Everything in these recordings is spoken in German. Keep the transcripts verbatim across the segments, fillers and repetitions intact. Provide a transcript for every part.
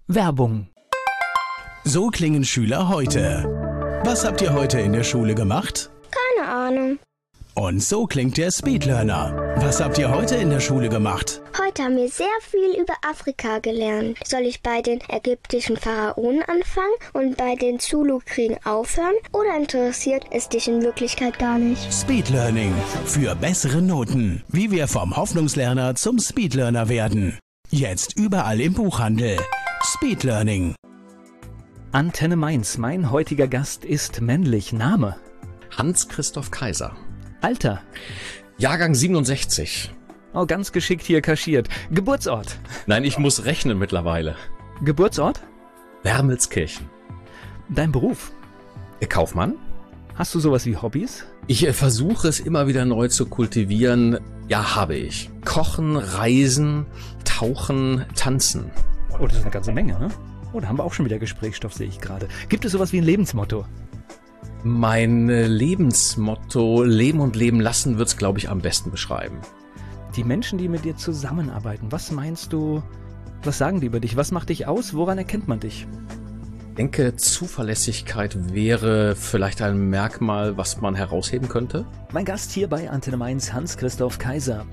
Werbung. So klingen Schüler heute. Was habt ihr heute in der Schule gemacht? Keine Ahnung. Und so klingt der Speedlearner. Was habt ihr heute in der Schule gemacht? Heute haben wir sehr viel über Afrika gelernt. Soll ich bei den ägyptischen Pharaonen anfangen und bei den Zulu-Kriegen aufhören? Oder interessiert es dich in Wirklichkeit gar nicht? Speedlearning. Für bessere Noten. Wie wir vom Hoffnungslerner zum Speedlearner werden. Jetzt überall im Buchhandel. Speedlearning. Antenne Mainz. Mein heutiger Gast ist männlich. Name? Hans-Christoph Kaiser. Alter? Jahrgang siebenundsechzig. Oh, ganz geschickt hier kaschiert. Geburtsort? Nein, ich muss rechnen mittlerweile. Geburtsort? Wermelskirchen. Dein Beruf? Kaufmann. Hast du sowas wie Hobbys? Ich äh, versuche es immer wieder neu zu kultivieren. Ja, habe ich. Kochen, Reisen, Tauchen, Tanzen. Oh, das ist eine ganze Menge, ne? Oh, da haben wir auch schon wieder Gesprächsstoff, sehe ich gerade. Gibt es sowas wie ein Lebensmotto? Mein äh, Lebensmotto, Leben und Leben lassen, wird's, glaube ich, am besten beschreiben. Die Menschen, die mit dir zusammenarbeiten, was meinst du, was sagen die über dich? Was macht dich aus? Woran erkennt man dich? Ich denke, Zuverlässigkeit wäre vielleicht ein Merkmal, was man herausheben könnte. Mein Gast hier bei Antenne Mainz, Hans-Christoph Kaiser.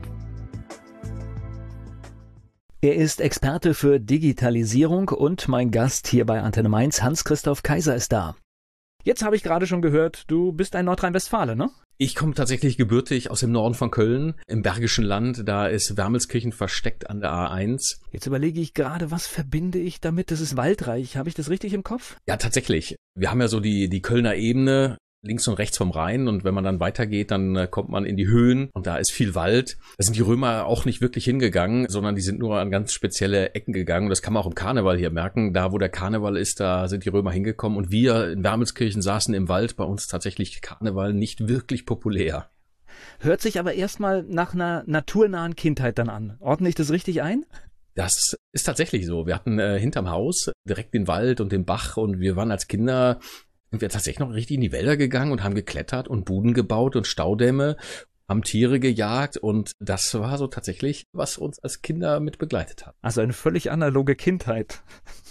Er ist Experte für Digitalisierung und mein Gast hier bei Antenne Mainz, Hans-Christoph Kaiser, ist da. Jetzt habe ich gerade schon gehört, du bist ein Nordrhein-Westfale, ne? Ich komme tatsächlich gebürtig aus dem Norden von Köln, im Bergischen Land. Da ist Wermelskirchen versteckt an der A eins. Jetzt überlege ich gerade, was verbinde ich damit? Das ist waldreich. Habe ich das richtig im Kopf? Ja, tatsächlich. Wir haben ja so die, die Kölner Ebene, links und rechts vom Rhein, und wenn man dann weitergeht, dann äh, kommt man in die Höhen und da ist viel Wald. Da sind die Römer auch nicht wirklich hingegangen, sondern die sind nur an ganz spezielle Ecken gegangen. Und das kann man auch im Karneval hier merken. Da, wo der Karneval ist, da sind die Römer hingekommen, und wir in Wermelskirchen saßen im Wald. Bei uns tatsächlich Karneval nicht wirklich populär. Hört sich aber erstmal nach einer naturnahen Kindheit dann an. Ordne ich das richtig ein? Das ist tatsächlich so. Wir hatten äh, hinterm Haus direkt den Wald und den Bach, und wir waren als Kinder sind wir tatsächlich noch richtig in die Wälder gegangen und haben geklettert und Buden gebaut und Staudämme, haben Tiere gejagt, und das war so tatsächlich, was uns als Kinder mit begleitet hat. Also eine völlig analoge Kindheit.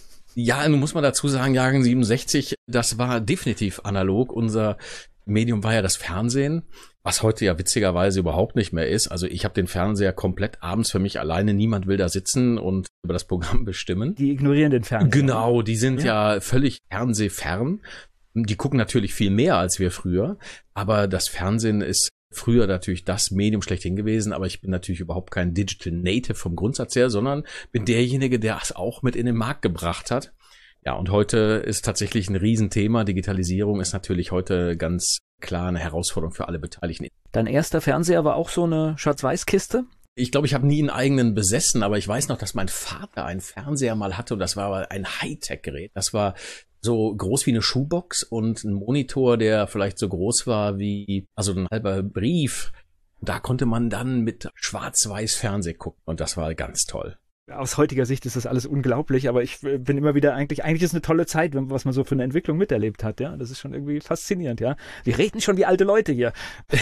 Ja, nun muss man dazu sagen, Jahrgang siebenundsechzig, das war definitiv analog. Unser Medium war ja das Fernsehen, was heute ja witzigerweise überhaupt nicht mehr ist. Also ich habe den Fernseher komplett abends für mich alleine. Niemand will da sitzen und über das Programm bestimmen. Die ignorieren den Fernseher. Genau, die sind ja, ja völlig fernsehfern. Die gucken natürlich viel mehr als wir früher, aber das Fernsehen ist früher natürlich das Medium schlechthin gewesen, aber ich bin natürlich überhaupt kein Digital Native vom Grundsatz her, sondern bin derjenige, der es auch mit in den Markt gebracht hat. Ja, und heute ist tatsächlich ein Riesenthema. Digitalisierung ist natürlich heute ganz klar eine Herausforderung für alle Beteiligten. Dein erster Fernseher war auch so eine Schwarz-Weiß-Kiste? Ich glaube, ich habe nie einen eigenen besessen, aber ich weiß noch, dass mein Vater einen Fernseher mal hatte, und das war aber ein Hightech-Gerät. Das war so groß wie eine Schuhbox und ein Monitor, der vielleicht so groß war wie, also ein halber Brief. Da konnte man dann mit schwarz-weiß Fernseh gucken, und das war ganz toll. Aus heutiger Sicht ist das alles unglaublich, aber ich bin immer wieder eigentlich, eigentlich ist es eine tolle Zeit, was man so für eine Entwicklung miterlebt hat, ja. Das ist schon irgendwie faszinierend, ja. Wir reden schon wie alte Leute hier.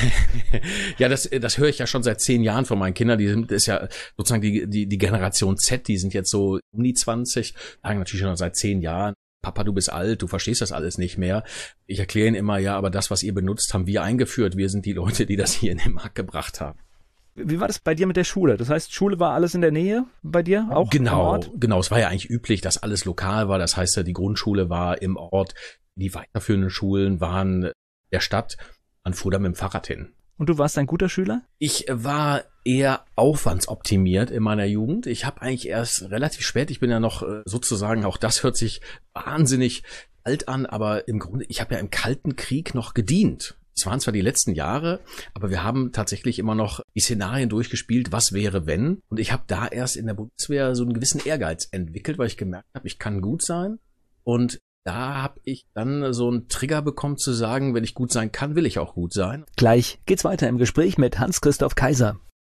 Ja, das, das höre ich ja schon seit zehn Jahren von meinen Kindern. Die sind, das ist ja sozusagen die, die, die Generation Z, die sind jetzt so um die zwanzig, sagen natürlich schon seit zehn Jahren. Papa, du bist alt, du verstehst das alles nicht mehr. Ich erkläre ihnen immer, ja, aber das, was ihr benutzt, haben wir eingeführt. Wir sind die Leute, die das hier in den Markt gebracht haben. Wie war das bei dir mit der Schule? Das heißt, Schule war alles in der Nähe bei dir auch? Genau, im Ort? Genau. Es war ja eigentlich üblich, dass alles lokal war. Das heißt, die Grundschule war im Ort, die weiterführenden Schulen waren der Stadt. Man fuhr da mit dem Fahrrad hin. Und du warst ein guter Schüler? Ich war eher aufwandsoptimiert in meiner Jugend. Ich habe eigentlich erst relativ spät, ich bin ja noch sozusagen, auch das hört sich wahnsinnig alt an, aber im Grunde, ich habe ja im Kalten Krieg noch gedient. Es waren zwar die letzten Jahre, aber wir haben tatsächlich immer noch die Szenarien durchgespielt, was wäre, wenn. Und ich habe da erst in der Bundeswehr so einen gewissen Ehrgeiz entwickelt, weil ich gemerkt habe, ich kann gut sein. Und da habe ich dann so einen Trigger bekommen zu sagen, wenn ich gut sein kann, will ich auch gut sein. Gleich geht's weiter im Gespräch mit Hans-Christoph Kaiser.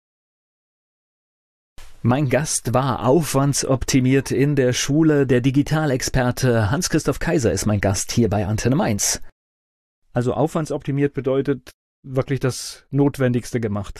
Mein Gast war aufwandsoptimiert in der Schule. Der Digitalexperte Hans-Christoph Kaiser ist mein Gast hier bei Antenne Mainz. Also aufwandsoptimiert bedeutet wirklich das Notwendigste gemacht.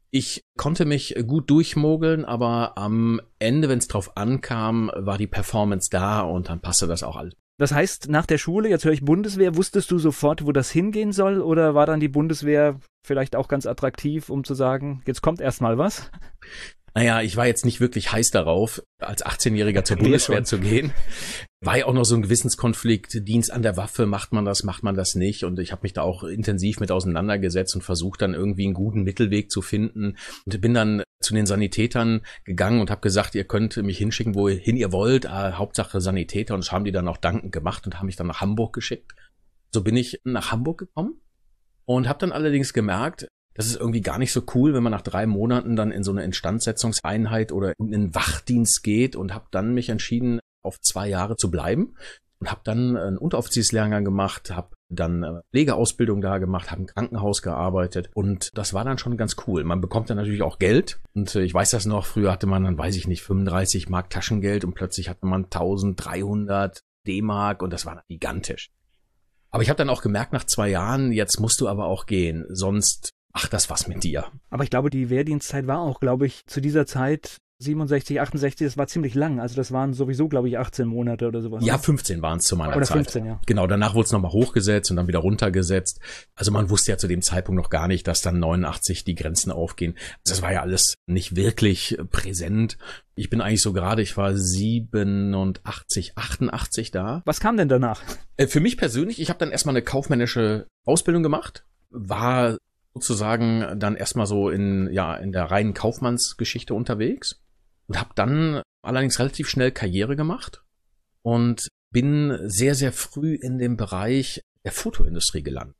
Ich konnte mich gut durchmogeln, aber am Ende, wenn es drauf ankam, war die Performance da und dann passte das auch alles. Das heißt, nach der Schule, jetzt höre ich Bundeswehr, wusstest du sofort, wo das hingehen soll? Oder war dann die Bundeswehr vielleicht auch ganz attraktiv, um zu sagen, jetzt kommt erst mal was? Naja, ich war jetzt nicht wirklich heiß darauf, als achtzehnjähriger zur Bundeswehr zu gehen. War ja auch noch so ein Gewissenskonflikt, Dienst an der Waffe, macht man das, macht man das nicht? Und ich habe mich da auch intensiv mit auseinandergesetzt und versucht dann irgendwie einen guten Mittelweg zu finden. Und bin dann zu den Sanitätern gegangen und habe gesagt, ihr könnt mich hinschicken, wohin ihr wollt, äh, Hauptsache Sanitäter. Und das haben die dann auch dankend gemacht und haben mich dann nach Hamburg geschickt. So bin ich nach Hamburg gekommen und habe dann allerdings gemerkt, das ist irgendwie gar nicht so cool, wenn man nach drei Monaten dann in so eine Instandsetzungseinheit oder in einen Wachdienst geht, und habe dann mich entschieden, auf zwei Jahre zu bleiben und habe dann einen Unteroffizierslehrgang gemacht, habe dann Pflegeausbildung da gemacht, habe im Krankenhaus gearbeitet und das war dann schon ganz cool. Man bekommt dann natürlich auch Geld und ich weiß das noch, früher hatte man dann, weiß ich nicht, fünfunddreißig Mark Taschengeld und plötzlich hatte man eintausenddreihundert D-Mark und das war gigantisch. Aber ich habe dann auch gemerkt, nach zwei Jahren, jetzt musst du aber auch gehen, sonst macht das was mit dir. Aber ich glaube, die Wehrdienstzeit war auch, glaube ich, zu dieser Zeit siebenundsechzig, achtundsechzig, das war ziemlich lang. Also das waren sowieso, glaube ich, achtzehn Monate oder sowas. Ja, fünfzehn waren es zu meiner oder Zeit. Oder fünfzehn, ja. Genau, danach wurde es nochmal hochgesetzt und dann wieder runtergesetzt. Also man wusste ja zu dem Zeitpunkt noch gar nicht, dass dann neunundachtzig die Grenzen aufgehen. Also das war ja alles nicht wirklich präsent. Ich bin eigentlich so gerade, ich war siebenundachtzig, achtundachtzig da. Was kam denn danach? Äh, für mich persönlich, ich habe dann erstmal eine kaufmännische Ausbildung gemacht, war sozusagen dann erstmal so in ja in der reinen Kaufmannsgeschichte unterwegs und habe dann allerdings relativ schnell Karriere gemacht und bin sehr, sehr früh in dem Bereich der Fotoindustrie gelandet.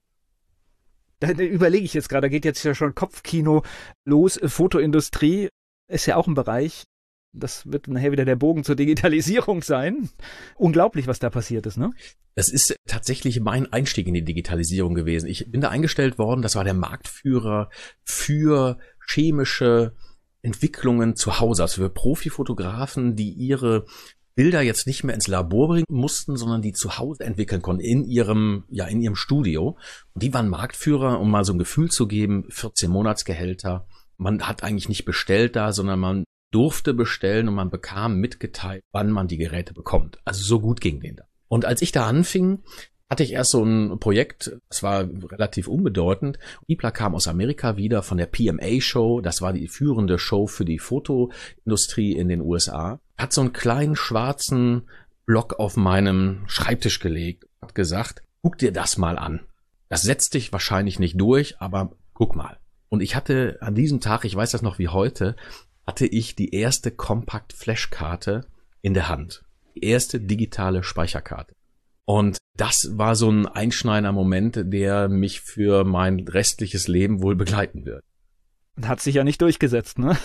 Da überlege ich jetzt gerade, da geht jetzt ja schon Kopfkino los. Fotoindustrie ist ja auch ein Bereich, das wird nachher wieder der Bogen zur Digitalisierung sein. Unglaublich, was da passiert ist, ne? Das ist tatsächlich mein Einstieg in die Digitalisierung gewesen. Ich bin da eingestellt worden, das war der Marktführer für chemische Entwicklungen zu Hause, also für Profifotografen, die ihre Bilder jetzt nicht mehr ins Labor bringen mussten, sondern die zu Hause entwickeln konnten, in ihrem, ja, in ihrem Studio. Und die waren Marktführer, um mal so ein Gefühl zu geben, vierzehn Monatsgehälter. Man hat eigentlich nicht bestellt da, sondern man durfte bestellen und man bekam mitgeteilt, wann man die Geräte bekommt. Also so gut ging denen da. Und als ich da anfing, hatte ich erst so ein Projekt, das war relativ unbedeutend. IPLA kam aus Amerika wieder von der P M A-Show, das war die führende Show für die Fotoindustrie in den U S A. Hat so einen kleinen schwarzen Block auf meinem Schreibtisch gelegt, hat gesagt, guck dir das mal an. Das setzt dich wahrscheinlich nicht durch, aber guck mal. Und ich hatte an diesem Tag, ich weiß das noch wie heute, hatte ich die erste Compact-Flash-Karte in der Hand. Die erste digitale Speicherkarte. Und das war so ein einschneidender Moment, der mich für mein restliches Leben wohl begleiten wird. Hat sich ja nicht durchgesetzt, ne?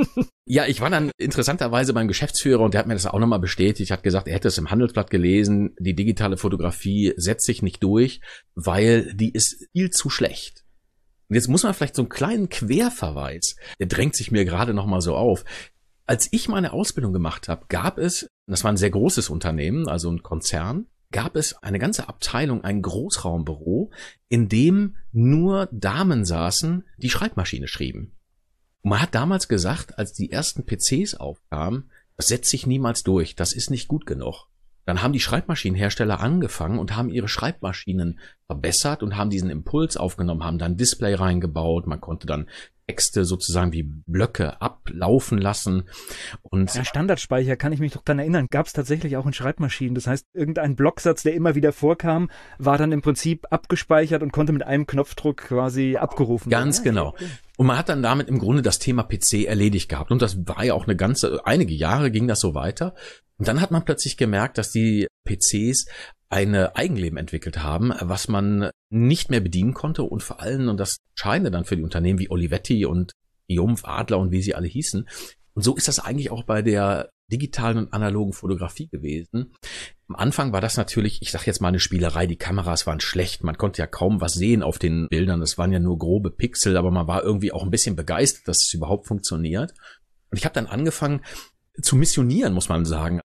Ja, ich war dann interessanterweise beim Geschäftsführer und der hat mir das auch nochmal bestätigt, hat gesagt, er hätte es im Handelsblatt gelesen, die digitale Fotografie setzt sich nicht durch, weil die ist viel zu schlecht. Und jetzt muss man vielleicht so einen kleinen Querverweis, der drängt sich mir gerade nochmal so auf. Als ich meine Ausbildung gemacht habe, gab es, das war ein sehr großes Unternehmen, also ein Konzern, gab es eine ganze Abteilung, ein Großraumbüro, in dem nur Damen saßen, die Schreibmaschine schrieben. Und man hat damals gesagt, als die ersten P Cs aufkamen, das setzt sich niemals durch, das ist nicht gut genug. Dann haben die Schreibmaschinenhersteller angefangen und haben ihre Schreibmaschinen verbessert und haben diesen Impuls aufgenommen, haben dann Display reingebaut, man konnte dann Texte sozusagen wie Blöcke ablaufen lassen. Und ja, Standardspeicher, kann ich mich doch daran erinnern, gab es tatsächlich auch in Schreibmaschinen. Das heißt, irgendein Blocksatz, der immer wieder vorkam, war dann im Prinzip abgespeichert und konnte mit einem Knopfdruck quasi abgerufen werden. Ganz genau. Und man hat dann damit im Grunde das Thema P C erledigt gehabt. Und das war ja auch eine ganze, einige Jahre ging das so weiter. Und dann hat man plötzlich gemerkt, dass die P Cs eine Eigenleben entwickelt haben, was man nicht mehr bedienen konnte und vor allem, und das Entscheidende dann für die Unternehmen wie Olivetti und Triumph, Adler und wie sie alle hießen. Und so ist das eigentlich auch bei der digitalen und analogen Fotografie gewesen. Am Anfang war das natürlich, ich sag jetzt mal, eine Spielerei, die Kameras waren schlecht, man konnte ja kaum was sehen auf den Bildern, das waren ja nur grobe Pixel, aber man war irgendwie auch ein bisschen begeistert, dass es überhaupt funktioniert. Und ich habe dann angefangen zu missionieren, muss man sagen.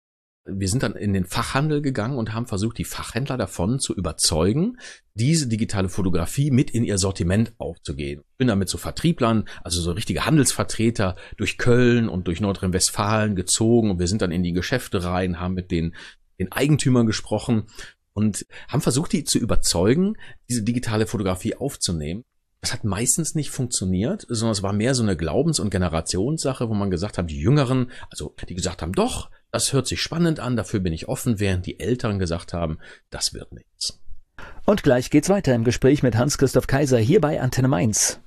Wir sind dann in den Fachhandel gegangen und haben versucht, die Fachhändler davon zu überzeugen, diese digitale Fotografie mit in ihr Sortiment aufzugehen. Ich bin damit zu Vertrieblern, also so richtige Handelsvertreter durch Köln und durch Nordrhein-Westfalen gezogen und wir sind dann in die Geschäfte rein, haben mit den, den Eigentümern gesprochen und haben versucht, die zu überzeugen, diese digitale Fotografie aufzunehmen. Das hat meistens nicht funktioniert, sondern es war mehr so eine Glaubens- und Generationssache, wo man gesagt hat, die Jüngeren, also die gesagt haben, doch, das hört sich spannend an, dafür bin ich offen, während die Älteren gesagt haben, das wird nichts. Und gleich geht's weiter im Gespräch mit Hans-Christoph Kaiser hier bei Antenne Mainz.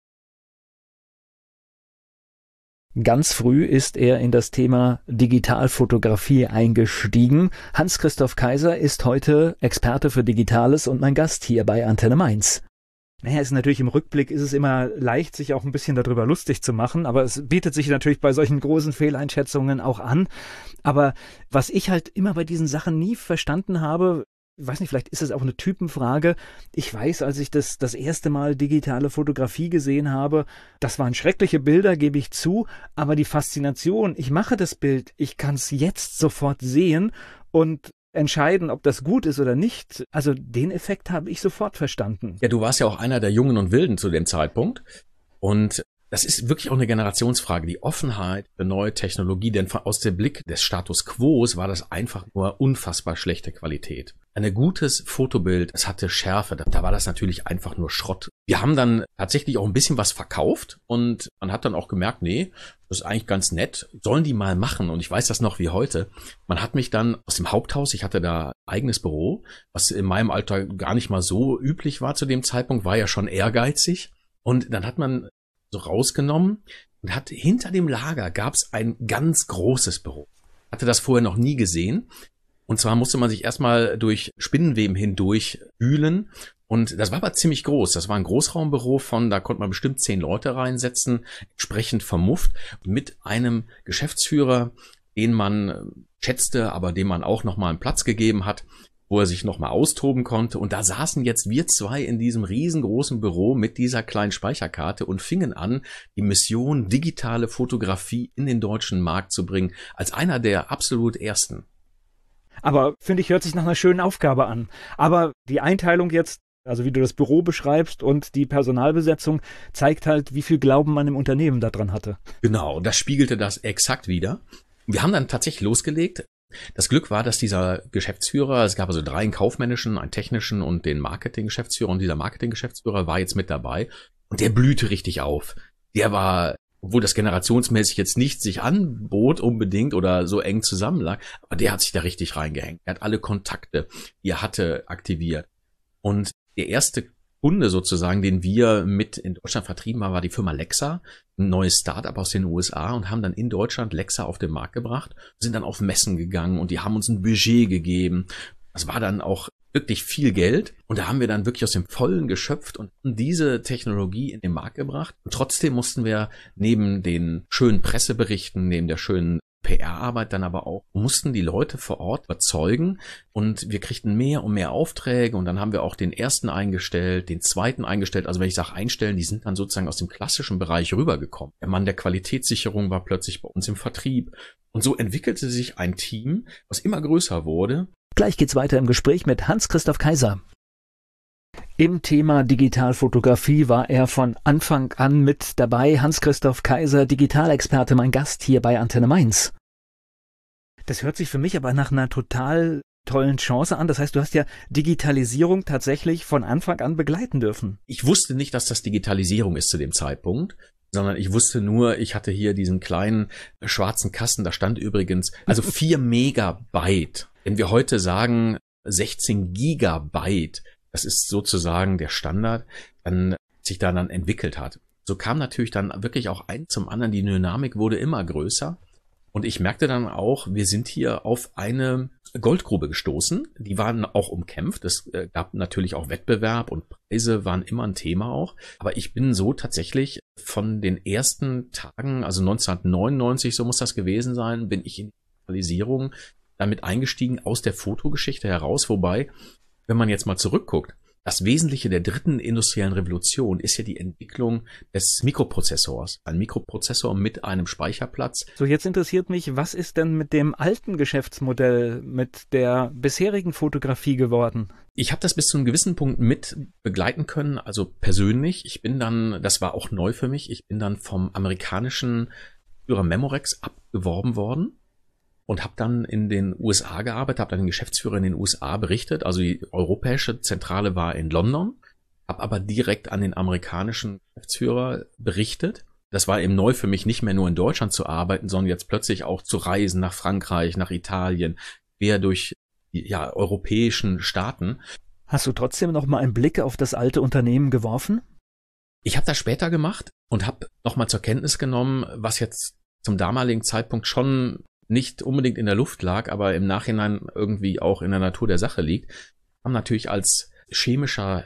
Ganz früh ist er in das Thema Digitalfotografie eingestiegen. Hans-Christoph Kaiser ist heute Experte für Digitales und mein Gast hier bei Antenne Mainz. Naja, ist natürlich im Rückblick ist es immer leicht, sich auch ein bisschen darüber lustig zu machen, aber es bietet sich natürlich bei solchen großen Fehleinschätzungen auch an. Aber was ich halt immer bei diesen Sachen nie verstanden habe, ich weiß nicht, vielleicht ist es auch eine Typenfrage. Ich weiß, als ich das das erste Mal digitale Fotografie gesehen habe, das waren schreckliche Bilder, gebe ich zu, aber die Faszination, ich mache das Bild, ich kann es jetzt sofort sehen und entscheiden, ob das gut ist oder nicht. Also den Effekt habe ich sofort verstanden. Ja, du warst ja auch einer der Jungen und Wilden zu dem Zeitpunkt und das ist wirklich auch eine Generationsfrage, die Offenheit für neue Technologie, denn aus dem Blick des Status Quo war das einfach nur unfassbar schlechte Qualität. Ein gutes Fotobild, es hatte Schärfe, da war das natürlich einfach nur Schrott. Wir haben dann tatsächlich auch ein bisschen was verkauft und man hat dann auch gemerkt, nee, das ist eigentlich ganz nett, sollen die mal machen und ich weiß das noch wie heute. Man hat mich dann aus dem Haupthaus, ich hatte da ein eigenes Büro, was in meinem Alter gar nicht mal so üblich war zu dem Zeitpunkt, war ja schon ehrgeizig und dann hat man so rausgenommen und hat hinter dem Lager gab es ein ganz großes Büro. Hatte das vorher noch nie gesehen. Und zwar musste man sich erstmal durch Spinnenweben hindurch wühlen. Und das war aber ziemlich groß. Das war ein Großraumbüro von, da konnte man bestimmt zehn Leute reinsetzen, entsprechend vermufft, mit einem Geschäftsführer, den man schätzte, aber dem man auch nochmal einen Platz gegeben hat, wo er sich nochmal austoben konnte. Und da saßen jetzt wir zwei in diesem riesengroßen Büro mit dieser kleinen Speicherkarte und fingen an, die Mission digitale Fotografie in den deutschen Markt zu bringen, als einer der absolut ersten. Aber finde ich, hört sich nach einer schönen Aufgabe an. Aber die Einteilung jetzt, also wie du das Büro beschreibst und die Personalbesetzung, zeigt halt, wie viel Glauben man im Unternehmen daran hatte. Genau, das spiegelte das exakt wider. Wir haben dann tatsächlich losgelegt. Das Glück war, dass dieser Geschäftsführer, es gab also drei einen kaufmännischen, einen technischen und den Marketinggeschäftsführer und dieser Marketinggeschäftsführer war jetzt mit dabei und der blühte richtig auf. Der war, obwohl das generationsmäßig jetzt nicht sich anbot unbedingt oder so eng zusammenlag, aber der hat sich da richtig reingehängt. Er hat alle Kontakte, die er hatte, aktiviert. Und der erste Kunde sozusagen, den wir mit in Deutschland vertrieben haben, war die Firma Lexa, ein neues Startup aus den U S A und haben dann in Deutschland Lexa auf den Markt gebracht, sind dann auf Messen gegangen und die haben uns ein Budget gegeben. Das war dann auch wirklich viel Geld und da haben wir dann wirklich aus dem Vollen geschöpft und diese Technologie in den Markt gebracht. Und trotzdem mussten wir neben den schönen Presseberichten, neben der schönen P R-Arbeit dann aber auch, mussten die Leute vor Ort überzeugen und wir kriegten mehr und mehr Aufträge und dann haben wir auch den ersten eingestellt, den zweiten eingestellt. Also wenn ich sage einstellen, die sind dann sozusagen aus dem klassischen Bereich rübergekommen. Der Mann der Qualitätssicherung war plötzlich bei uns im Vertrieb und so entwickelte sich ein Team, was immer größer wurde. Gleich geht's weiter im Gespräch mit Hans-Christoph Kaiser. Im Thema Digitalfotografie war er von Anfang an mit dabei. Hans-Christoph Kaiser, Digitalexperte, mein Gast hier bei Antenne Mainz. Das hört sich für mich aber nach einer total tollen Chance an. Das heißt, du hast ja Digitalisierung tatsächlich von Anfang an begleiten dürfen. Ich wusste nicht, dass das Digitalisierung ist zu dem Zeitpunkt, sondern ich wusste nur, ich hatte hier diesen kleinen schwarzen Kasten, da stand übrigens, also vier Megabyte. Wenn wir heute sagen sechzehn Gigabyte, das ist sozusagen der Standard, dann sich da dann entwickelt hat. So kam natürlich dann wirklich auch ein zum anderen, die Dynamik wurde immer größer und ich merkte dann auch, wir sind hier auf eine Goldgrube gestoßen, die waren auch umkämpft, es gab natürlich auch Wettbewerb und Preise waren immer ein Thema auch, aber ich bin so tatsächlich von den ersten Tagen, also neunzehnhundertneunundneunzig, so muss das gewesen sein, bin ich in die Digitalisierung damit eingestiegen aus der Fotogeschichte heraus, wobei, wenn man jetzt mal zurückguckt, Das Wesentliche der dritten industriellen Revolution ist ja die Entwicklung des Mikroprozessors. Ein Mikroprozessor mit einem Speicherplatz. So, jetzt interessiert mich, was ist denn mit dem alten Geschäftsmodell, mit der bisherigen Fotografie geworden? Ich habe das bis zu einem gewissen Punkt mit begleiten können, also persönlich. Ich bin dann, das war auch neu für mich, ich bin dann vom amerikanischen Führer Memorex abgeworben worden. Und habe dann in den U S A gearbeitet, habe dann den Geschäftsführer in den U S A berichtet. Also die europäische Zentrale war in London, habe aber direkt an den amerikanischen Geschäftsführer berichtet. Das war eben neu für mich, nicht mehr nur in Deutschland zu arbeiten, sondern jetzt plötzlich auch zu reisen nach Frankreich, nach Italien, quer durch die ja, europäischen Staaten. Hast du trotzdem noch mal einen Blick auf das alte Unternehmen geworfen? Ich habe das später gemacht und habe noch mal zur Kenntnis genommen, was jetzt zum damaligen Zeitpunkt schon nicht unbedingt in der Luft lag, aber im Nachhinein irgendwie auch in der Natur der Sache liegt, haben natürlich als chemischer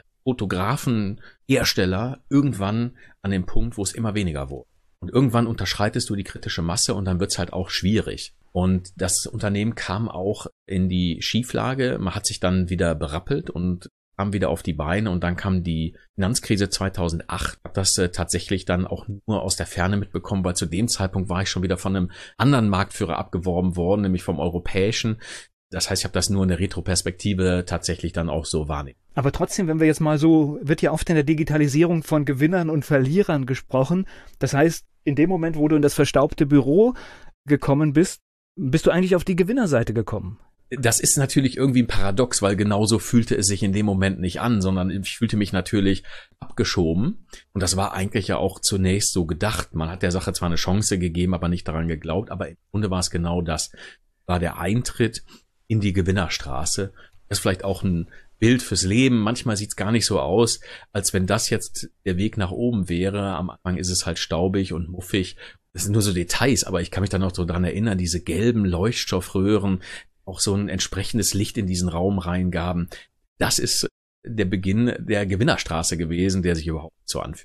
Fotografenhersteller irgendwann an dem Punkt, wo es immer weniger wurde. Und irgendwann unterschreitest du die kritische Masse und dann wird's halt auch schwierig. Und das Unternehmen kam auch in die Schieflage, man hat sich dann wieder berappelt und kam wieder auf die Beine und dann kam die Finanzkrise zweitausendacht. Ich habe das äh, tatsächlich dann auch nur aus der Ferne mitbekommen, weil zu dem Zeitpunkt war ich schon wieder von einem anderen Marktführer abgeworben worden, nämlich vom europäischen. Das heißt, ich habe das nur in der Retroperspektive tatsächlich dann auch so wahrnehmen. Aber trotzdem, wenn wir jetzt mal so, wird ja oft in der Digitalisierung von Gewinnern und Verlierern gesprochen. Das heißt, in dem Moment, wo du in das verstaubte Büro gekommen bist, bist du eigentlich auf die Gewinnerseite gekommen. Das ist natürlich irgendwie ein Paradox, weil genauso fühlte es sich in dem Moment nicht an, sondern ich fühlte mich natürlich abgeschoben. Und das war eigentlich ja auch zunächst so gedacht. Man hat der Sache zwar eine Chance gegeben, aber nicht daran geglaubt. Aber im Grunde war es genau das. War der Eintritt in die Gewinnerstraße. Das ist vielleicht auch ein Bild fürs Leben. Manchmal sieht es gar nicht so aus, als wenn das jetzt der Weg nach oben wäre. Am Anfang ist es halt staubig und muffig. Das sind nur so Details, aber ich kann mich da noch so dran erinnern, diese gelben Leuchtstoffröhren, auch so ein entsprechendes Licht in diesen Raum reingaben. Das ist der Beginn der Gewinnerstraße gewesen, der sich überhaupt so anfühlt.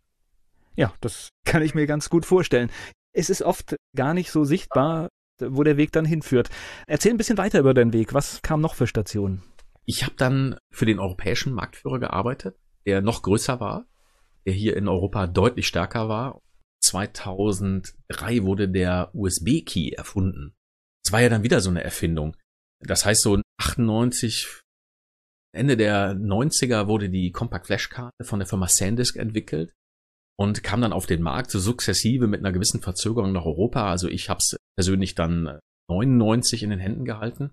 Ja, das kann ich mir ganz gut vorstellen. Es ist oft gar nicht so sichtbar, wo der Weg dann hinführt. Erzähl ein bisschen weiter über deinen Weg. Was kam noch für Stationen? Ich habe dann für den europäischen Marktführer gearbeitet, der noch größer war, der hier in Europa deutlich stärker war. zweitausenddrei wurde der U S B-Key erfunden. Das war ja dann wieder so eine Erfindung. Das heißt, so achtundneunzig, Ende der neunziger wurde die Compact Flash-Karte von der Firma SanDisk entwickelt und kam dann auf den Markt so sukzessive mit einer gewissen Verzögerung nach Europa. Also ich habe es persönlich dann neunundneunzig in den Händen gehalten.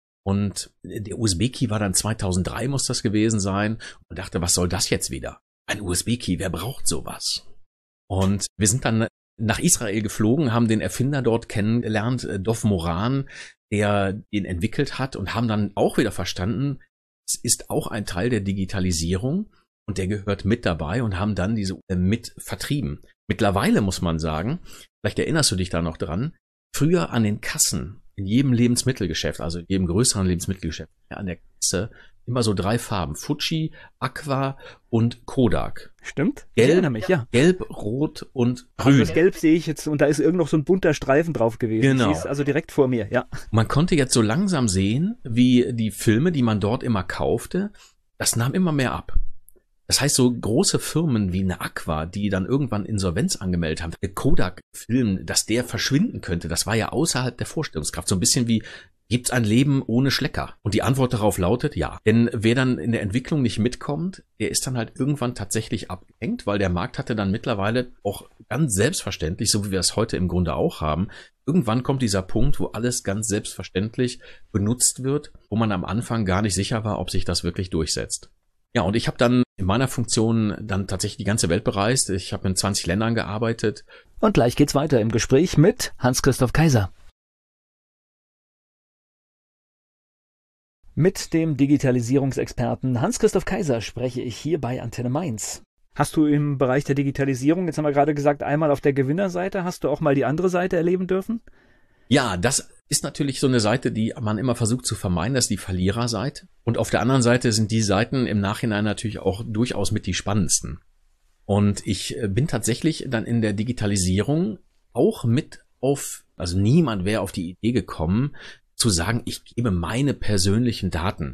Und der U S B-Key war dann zweitausenddrei, muss das gewesen sein. Und dachte, was soll das jetzt wieder? Ein U S B-Key, wer braucht sowas? Und wir sind dann nach Israel geflogen, haben den Erfinder dort kennengelernt, Dov Moran, der ihn entwickelt hat und haben dann auch wieder verstanden, es ist auch ein Teil der Digitalisierung und der gehört mit dabei und haben dann diese mit vertrieben. Mittlerweile muss man sagen, vielleicht erinnerst du dich da noch dran, früher an den Kassen in jedem Lebensmittelgeschäft, also in jedem größeren Lebensmittelgeschäft, ja, an der Kasse immer so drei Farben, Fuji, Aqua und Kodak. Stimmt? Gelb, ich erinnere mich, ja. Gelb, Rot und Also Grün. das Gelb sehe ich jetzt und da ist irgend noch so ein bunter Streifen drauf gewesen. Genau. Ich sehe es also direkt vor mir, ja. Man konnte jetzt so langsam sehen, wie die Filme, die man dort immer kaufte, das nahm immer mehr ab. Das heißt, so große Firmen wie eine Aqua, die dann irgendwann Insolvenz angemeldet haben, der Kodak-Film, dass der verschwinden könnte, das war ja außerhalb der Vorstellungskraft. So ein bisschen wie, gibt's ein Leben ohne Schlecker? Und die Antwort darauf lautet ja. Denn wer dann in der Entwicklung nicht mitkommt, der ist dann halt irgendwann tatsächlich abgehängt, weil der Markt hatte dann mittlerweile auch ganz selbstverständlich, so wie wir es heute im Grunde auch haben, irgendwann kommt dieser Punkt, wo alles ganz selbstverständlich benutzt wird, wo man am Anfang gar nicht sicher war, ob sich das wirklich durchsetzt. Ja, und ich habe dann in meiner Funktion dann tatsächlich die ganze Welt bereist. Ich habe in zwanzig Ländern gearbeitet. Und gleich geht's weiter im Gespräch mit Hans-Christoph Kaiser. Mit dem Digitalisierungsexperten Hans-Christoph Kaiser spreche ich hier bei Antenne Mainz. Hast du im Bereich der Digitalisierung, jetzt haben wir gerade gesagt, einmal auf der Gewinnerseite, hast du auch mal die andere Seite erleben dürfen? Ja, das ist natürlich so eine Seite, die man immer versucht zu vermeiden, das ist die Verliererseite. Und auf der anderen Seite sind die Seiten im Nachhinein natürlich auch durchaus mit die spannendsten. Und ich bin tatsächlich dann in der Digitalisierung auch mit auf, also niemand wäre auf die Idee gekommen, zu sagen, ich gebe meine persönlichen Daten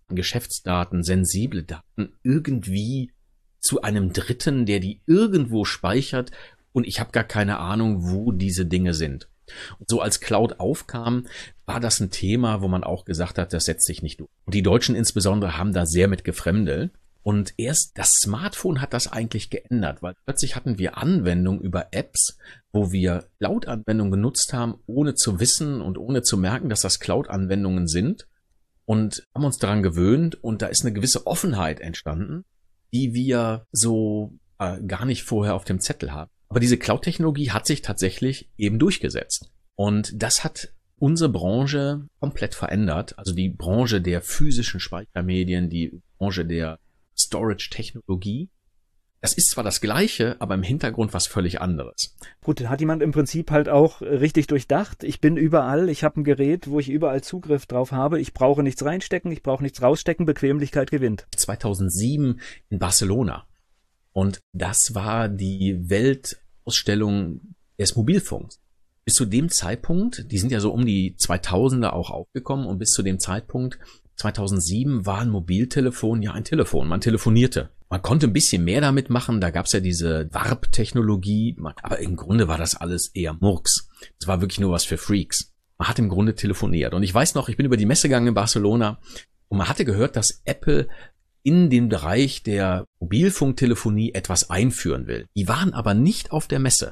Geschäftsdaten, sensible Daten irgendwie zu einem Dritten, der die irgendwo speichert und ich habe gar keine Ahnung, wo diese Dinge sind. Und so als Cloud aufkam, war das ein Thema, wo man auch gesagt hat, das setzt sich nicht durch. Und die Deutschen insbesondere haben da sehr mit gefremdelt. Und erst das Smartphone hat das eigentlich geändert, weil plötzlich hatten wir Anwendungen über Apps, wo wir Cloud-Anwendungen genutzt haben, ohne zu wissen und ohne zu merken, dass das Cloud-Anwendungen sind und haben uns daran gewöhnt und da ist eine gewisse Offenheit entstanden, die wir so äh, gar nicht vorher auf dem Zettel haben. Aber diese Cloud-Technologie hat sich tatsächlich eben durchgesetzt. Und das hat unsere Branche komplett verändert. Also die Branche der physischen Speichermedien, die Branche der Storage-Technologie. Das ist zwar das Gleiche, aber im Hintergrund was völlig anderes. Gut, hat jemand im Prinzip halt auch richtig durchdacht. Ich bin überall, ich habe ein Gerät, wo ich überall Zugriff drauf habe. Ich brauche nichts reinstecken, ich brauche nichts rausstecken. Bequemlichkeit gewinnt. zweitausendsieben in Barcelona. Und das war die Weltausstellung des Mobilfunks. Bis zu dem Zeitpunkt, die sind ja so um die zweitausender auch aufgekommen und bis zu dem Zeitpunkt zweitausendsieben war ein Mobiltelefon ja ein Telefon. Man telefonierte. Man konnte ein bisschen mehr damit machen. Da gab es ja diese Warp-Technologie. Aber im Grunde war das alles eher Murks. Es war wirklich nur was für Freaks. Man hat im Grunde telefoniert. Und ich weiß noch, ich bin über die Messe gegangen in Barcelona und man hatte gehört, dass Apple in den Bereich der Mobilfunktelefonie etwas einführen will. Die waren aber nicht auf der Messe.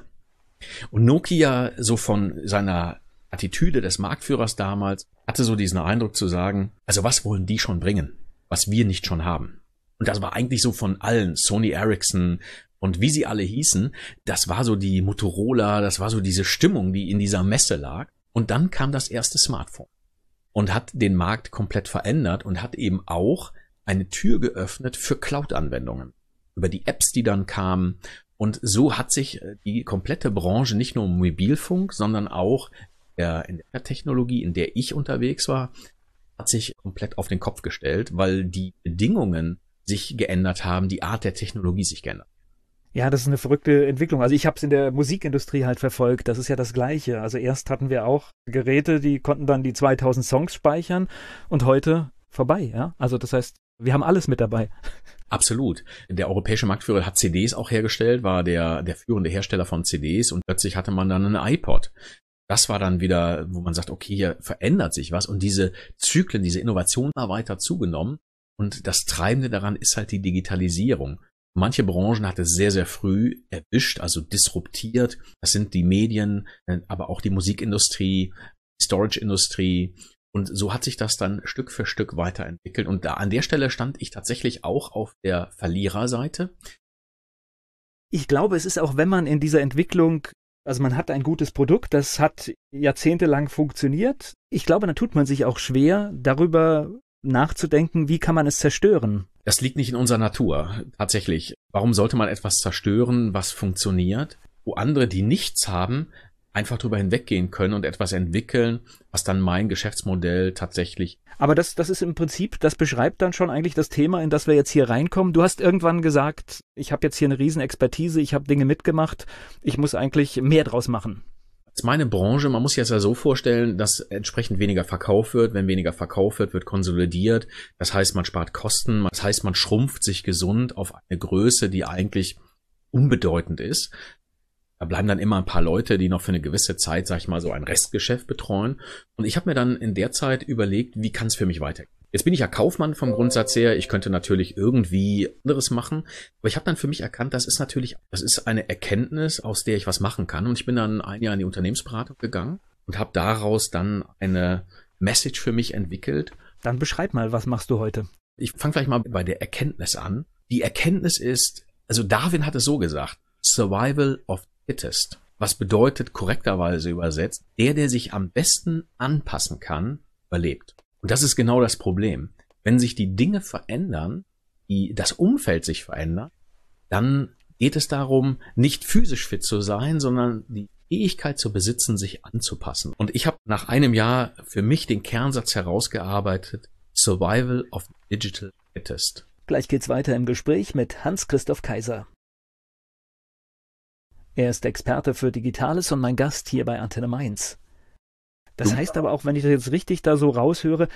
Und Nokia, so von seiner Attitüde des Marktführers damals, hatte so diesen Eindruck zu sagen, also was wollen die schon bringen, was wir nicht schon haben? Und das war eigentlich so von allen, Sony Ericsson und wie sie alle hießen, das war so die Motorola, das war so diese Stimmung, die in dieser Messe lag. Und dann kam das erste Smartphone und hat den Markt komplett verändert und hat eben auch eine Tür geöffnet für Cloud-Anwendungen, über die Apps, die dann kamen. Und so hat sich die komplette Branche nicht nur im Mobilfunk, sondern auch in der Technologie, in der ich unterwegs war, hat sich komplett auf den Kopf gestellt, weil die Bedingungen sich geändert haben, die Art der Technologie sich geändert. Ja, das ist eine verrückte Entwicklung. Also ich habe es in der Musikindustrie halt verfolgt. Das ist ja das Gleiche. Also erst hatten wir auch Geräte, die konnten dann die zweitausend Songs speichern und heute vorbei. Ja, also das heißt, wir haben alles mit dabei. Absolut. Der europäische Marktführer hat C Ds auch hergestellt, war der, der führende Hersteller von C Ds und plötzlich hatte man dann einen iPod. Das war dann wieder, wo man sagt, okay, hier verändert sich was und diese Zyklen, diese Innovation war weiter zugenommen und das Treibende daran ist halt die Digitalisierung. Manche Branchen hat es sehr, sehr früh erwischt, also disruptiert. Das sind die Medien, aber auch die Musikindustrie, die Storage-Industrie. Und so hat sich das dann Stück für Stück weiterentwickelt. Und da an der Stelle stand ich tatsächlich auch auf der Verliererseite. Ich glaube, es ist auch, wenn man in dieser Entwicklung, also man hat ein gutes Produkt, das hat jahrzehntelang funktioniert. Ich glaube, dann tut man sich auch schwer, darüber nachzudenken, wie kann man es zerstören. Das liegt nicht in unserer Natur, tatsächlich. Warum sollte man etwas zerstören, was funktioniert, wo andere, die nichts haben, einfach drüber hinweggehen können und etwas entwickeln, was dann mein Geschäftsmodell tatsächlich... Aber das, das ist im Prinzip, das beschreibt dann schon eigentlich das Thema, in das wir jetzt hier reinkommen. Du hast irgendwann gesagt, ich habe jetzt hier eine Riesenexpertise, ich habe Dinge mitgemacht, ich muss eigentlich mehr draus machen. Das ist meine Branche, man muss sich das ja so vorstellen, dass entsprechend weniger verkauft wird. Wenn weniger verkauft wird, wird konsolidiert. Das heißt, man spart Kosten, das heißt, man schrumpft sich gesund auf eine Größe, die eigentlich unbedeutend ist. Da bleiben dann immer ein paar Leute, die noch für eine gewisse Zeit, sag ich mal, so ein Restgeschäft betreuen. Und ich habe mir dann in der Zeit überlegt, wie kann es für mich weitergehen? Jetzt bin ich ja Kaufmann vom Grundsatz her. Ich könnte natürlich irgendwie anderes machen. Aber ich habe dann für mich erkannt, das ist natürlich, das ist eine Erkenntnis, aus der ich was machen kann. Und ich bin dann ein Jahr in die Unternehmensberatung gegangen und habe daraus dann eine Message für mich entwickelt. Dann beschreib mal, was machst du heute? Ich fange gleich mal bei der Erkenntnis an. Die Erkenntnis ist, also Darwin hat es so gesagt, Survival of the Fittest. Was bedeutet korrekterweise übersetzt, der, der sich am besten anpassen kann, überlebt. Und das ist genau das Problem. Wenn sich die Dinge verändern, die, das Umfeld sich verändert, dann geht es darum, nicht physisch fit zu sein, sondern die Fähigkeit zu besitzen, sich anzupassen. Und ich habe nach einem Jahr für mich den Kernsatz herausgearbeitet, Survival of the Digital Fittest. Gleich geht's weiter im Gespräch mit Hans-Christoph Kaiser. Er ist Experte für Digitales und mein Gast hier bei Antenne Mainz. Das heißt aber auch, wenn ich das jetzt richtig da so raushöre,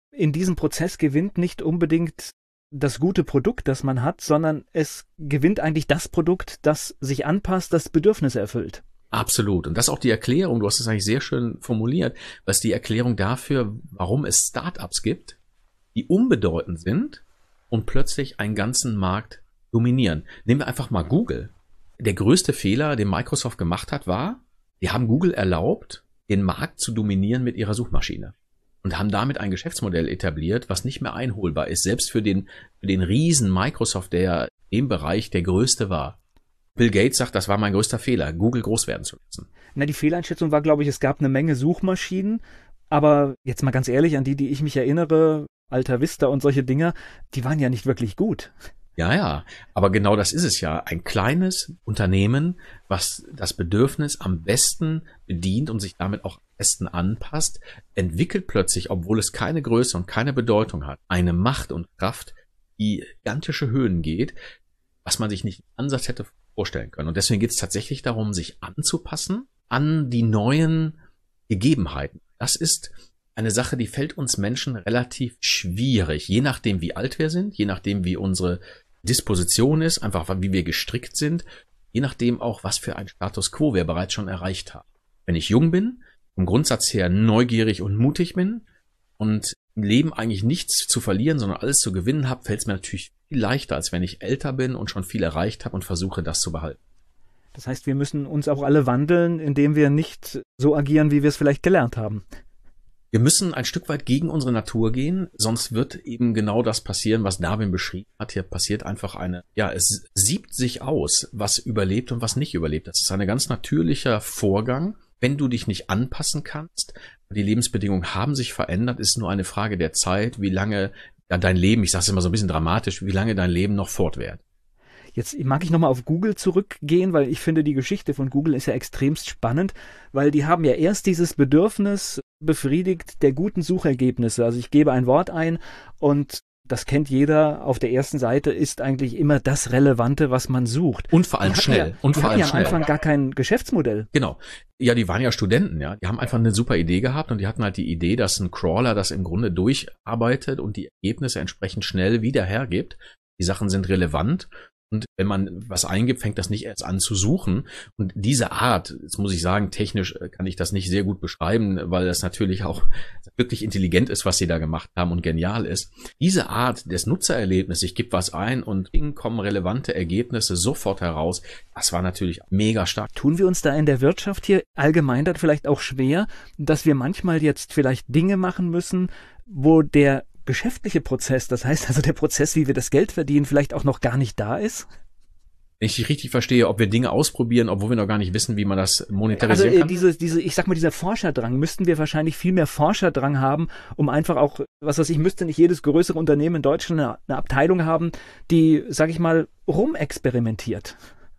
in diesem Prozess gewinnt nicht unbedingt das gute Produkt, das man hat, sondern es gewinnt eigentlich das Produkt, das sich anpasst, das Bedürfnisse erfüllt. Absolut. Und das ist auch die Erklärung, du hast es eigentlich sehr schön formuliert, was die Erklärung dafür, warum es Startups gibt, die unbedeutend sind und plötzlich einen ganzen Markt dominieren. Nehmen wir einfach mal Google. Der größte Fehler, den Microsoft gemacht hat, war, die haben Google erlaubt, den Markt zu dominieren mit ihrer Suchmaschine. Und haben damit ein Geschäftsmodell etabliert, was nicht mehr einholbar ist, selbst für den, für den Riesen Microsoft, der im Bereich der größte war. Bill Gates sagt, das war mein größter Fehler, Google groß werden zu lassen. Na, die Fehleinschätzung war, glaube ich, es gab eine Menge Suchmaschinen, aber jetzt mal ganz ehrlich, an die, die ich mich erinnere, Alta Vista und solche Dinger, die waren ja nicht wirklich gut. Ja, ja, aber genau das ist es ja. Ein kleines Unternehmen, was das Bedürfnis am besten bedient und sich damit auch am besten anpasst, entwickelt plötzlich, obwohl es keine Größe und keine Bedeutung hat, eine Macht und Kraft, die gigantische Höhen geht, was man sich nicht im Ansatz hätte vorstellen können. Und deswegen geht es tatsächlich darum, sich anzupassen an die neuen Gegebenheiten. Das ist eine Sache, die fällt uns Menschen relativ schwierig, je nachdem, wie alt wir sind, je nachdem, wie unsere Disposition ist, einfach wie wir gestrickt sind, je nachdem auch, was für ein Status quo wir bereits schon erreicht haben. Wenn ich jung bin, vom Grundsatz her neugierig und mutig bin und im Leben eigentlich nichts zu verlieren, sondern alles zu gewinnen habe, fällt es mir natürlich viel leichter, als wenn ich älter bin und schon viel erreicht habe und versuche, das zu behalten. Das heißt, wir müssen uns auch alle wandeln, indem wir nicht so agieren, wie wir es vielleicht gelernt haben. Wir müssen ein Stück weit gegen unsere Natur gehen, sonst wird eben genau das passieren, was Darwin beschrieben hat. Hier passiert einfach eine, ja, es siebt sich aus, was überlebt und was nicht überlebt. Das ist ein ganz natürlicher Vorgang. Wenn du dich nicht anpassen kannst, die Lebensbedingungen haben sich verändert, ist nur eine Frage der Zeit, wie lange ja, dein Leben, ich sage es immer so ein bisschen dramatisch, wie lange dein Leben noch fortwährt. Jetzt mag ich nochmal auf Google zurückgehen, weil ich finde, die Geschichte von Google ist ja extremst spannend, weil die haben ja erst dieses Bedürfnis befriedigt der guten Suchergebnisse. Also ich gebe ein Wort ein und das kennt jeder, auf der ersten Seite ist eigentlich immer das Relevante, was man sucht. Und vor allem schnell. Ja, und vor allem ja schnell. am Anfang gar kein Geschäftsmodell. Genau. Ja, die waren ja Studenten, ja. Die haben einfach eine super Idee gehabt und die hatten halt die Idee, dass ein Crawler das im Grunde durcharbeitet und die Ergebnisse entsprechend schnell wieder hergibt. Die Sachen sind relevant. Und wenn man was eingibt, fängt das nicht erst an zu suchen. Und diese Art, jetzt muss ich sagen, technisch kann ich das nicht sehr gut beschreiben, weil das natürlich auch wirklich intelligent ist, was sie da gemacht haben und genial ist. Diese Art des Nutzererlebnisses, ich gebe was ein und ding kommen relevante Ergebnisse sofort heraus, das war natürlich mega stark. Tun wir uns da in der Wirtschaft hier allgemein dann vielleicht auch schwer, dass wir manchmal jetzt vielleicht Dinge machen müssen, wo der geschäftliche Prozess, das heißt also der Prozess, wie wir das Geld verdienen, vielleicht auch noch gar nicht da ist? Wenn ich dich richtig verstehe, ob wir Dinge ausprobieren, obwohl wir noch gar nicht wissen, wie man das monetarisieren also, äh, kann? diese, diese, ich sag mal, dieser Forscherdrang, müssten wir wahrscheinlich viel mehr Forscherdrang haben, um einfach auch, was weiß ich, müsste nicht jedes größere Unternehmen in Deutschland eine, eine Abteilung haben, die, sag ich mal, rumexperimentiert.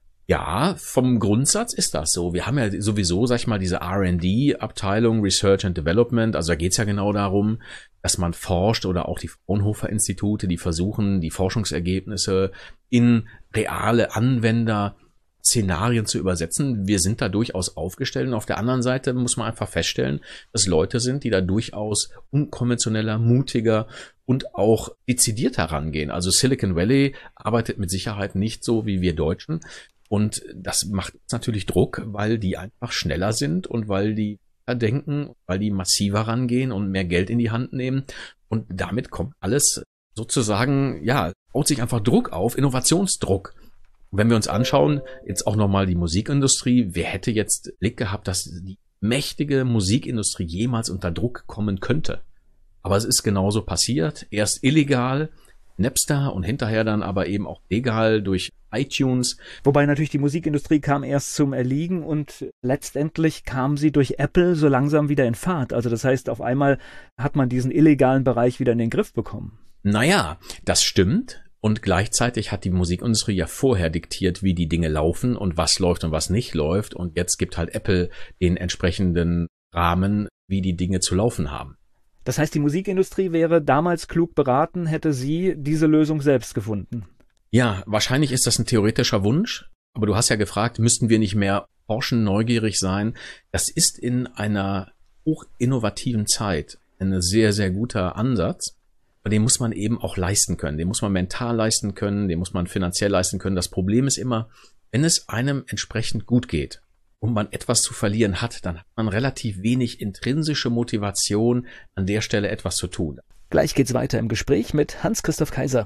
Ja, vom Grundsatz ist das so. Wir haben ja sowieso, sag ich mal, diese R and D-Abteilung, Research and Development, also da geht's ja genau darum, dass man forscht oder auch die Fraunhofer-Institute, die versuchen, die Forschungsergebnisse in reale Anwenderszenarien zu übersetzen. Wir sind da durchaus aufgestellt und auf der anderen Seite muss man einfach feststellen, dass Leute sind, die da durchaus unkonventioneller, mutiger und auch dezidiert herangehen. Also Silicon Valley arbeitet mit Sicherheit nicht so wie wir Deutschen. Und das macht natürlich Druck, weil die einfach schneller sind und weil die denken, weil die massiver rangehen und mehr Geld in die Hand nehmen. Und damit kommt alles sozusagen, ja, baut sich einfach Druck auf, Innovationsdruck. Und wenn wir uns anschauen, jetzt auch nochmal die Musikindustrie, wer hätte jetzt Blick gehabt, dass die mächtige Musikindustrie jemals unter Druck kommen könnte? Aber es ist genauso passiert. Erst illegal, Napster und hinterher dann aber eben auch legal durch iTunes. Wobei natürlich die Musikindustrie kam erst zum Erliegen und letztendlich kam sie durch Apple so langsam wieder in Fahrt. Also das heißt, auf einmal hat man diesen illegalen Bereich wieder in den Griff bekommen. Naja, das stimmt. Und gleichzeitig hat die Musikindustrie ja vorher diktiert, wie die Dinge laufen und was läuft und was nicht läuft. Und jetzt gibt halt Apple den entsprechenden Rahmen, wie die Dinge zu laufen haben. Das heißt, die Musikindustrie wäre damals klug beraten, hätte sie diese Lösung selbst gefunden. Ja, wahrscheinlich ist das ein theoretischer Wunsch, aber du hast ja gefragt, müssten wir nicht mehr forschen, neugierig sein? Das ist in einer hochinnovativen Zeit ein sehr, sehr guter Ansatz. Aber den muss man eben auch leisten können. Den muss man mental leisten können, den muss man finanziell leisten können. Das Problem ist immer, wenn es einem entsprechend gut geht und man etwas zu verlieren hat, dann hat man relativ wenig intrinsische Motivation, an der Stelle etwas zu tun. Gleich geht's weiter im Gespräch mit Hans-Christoph Kaiser.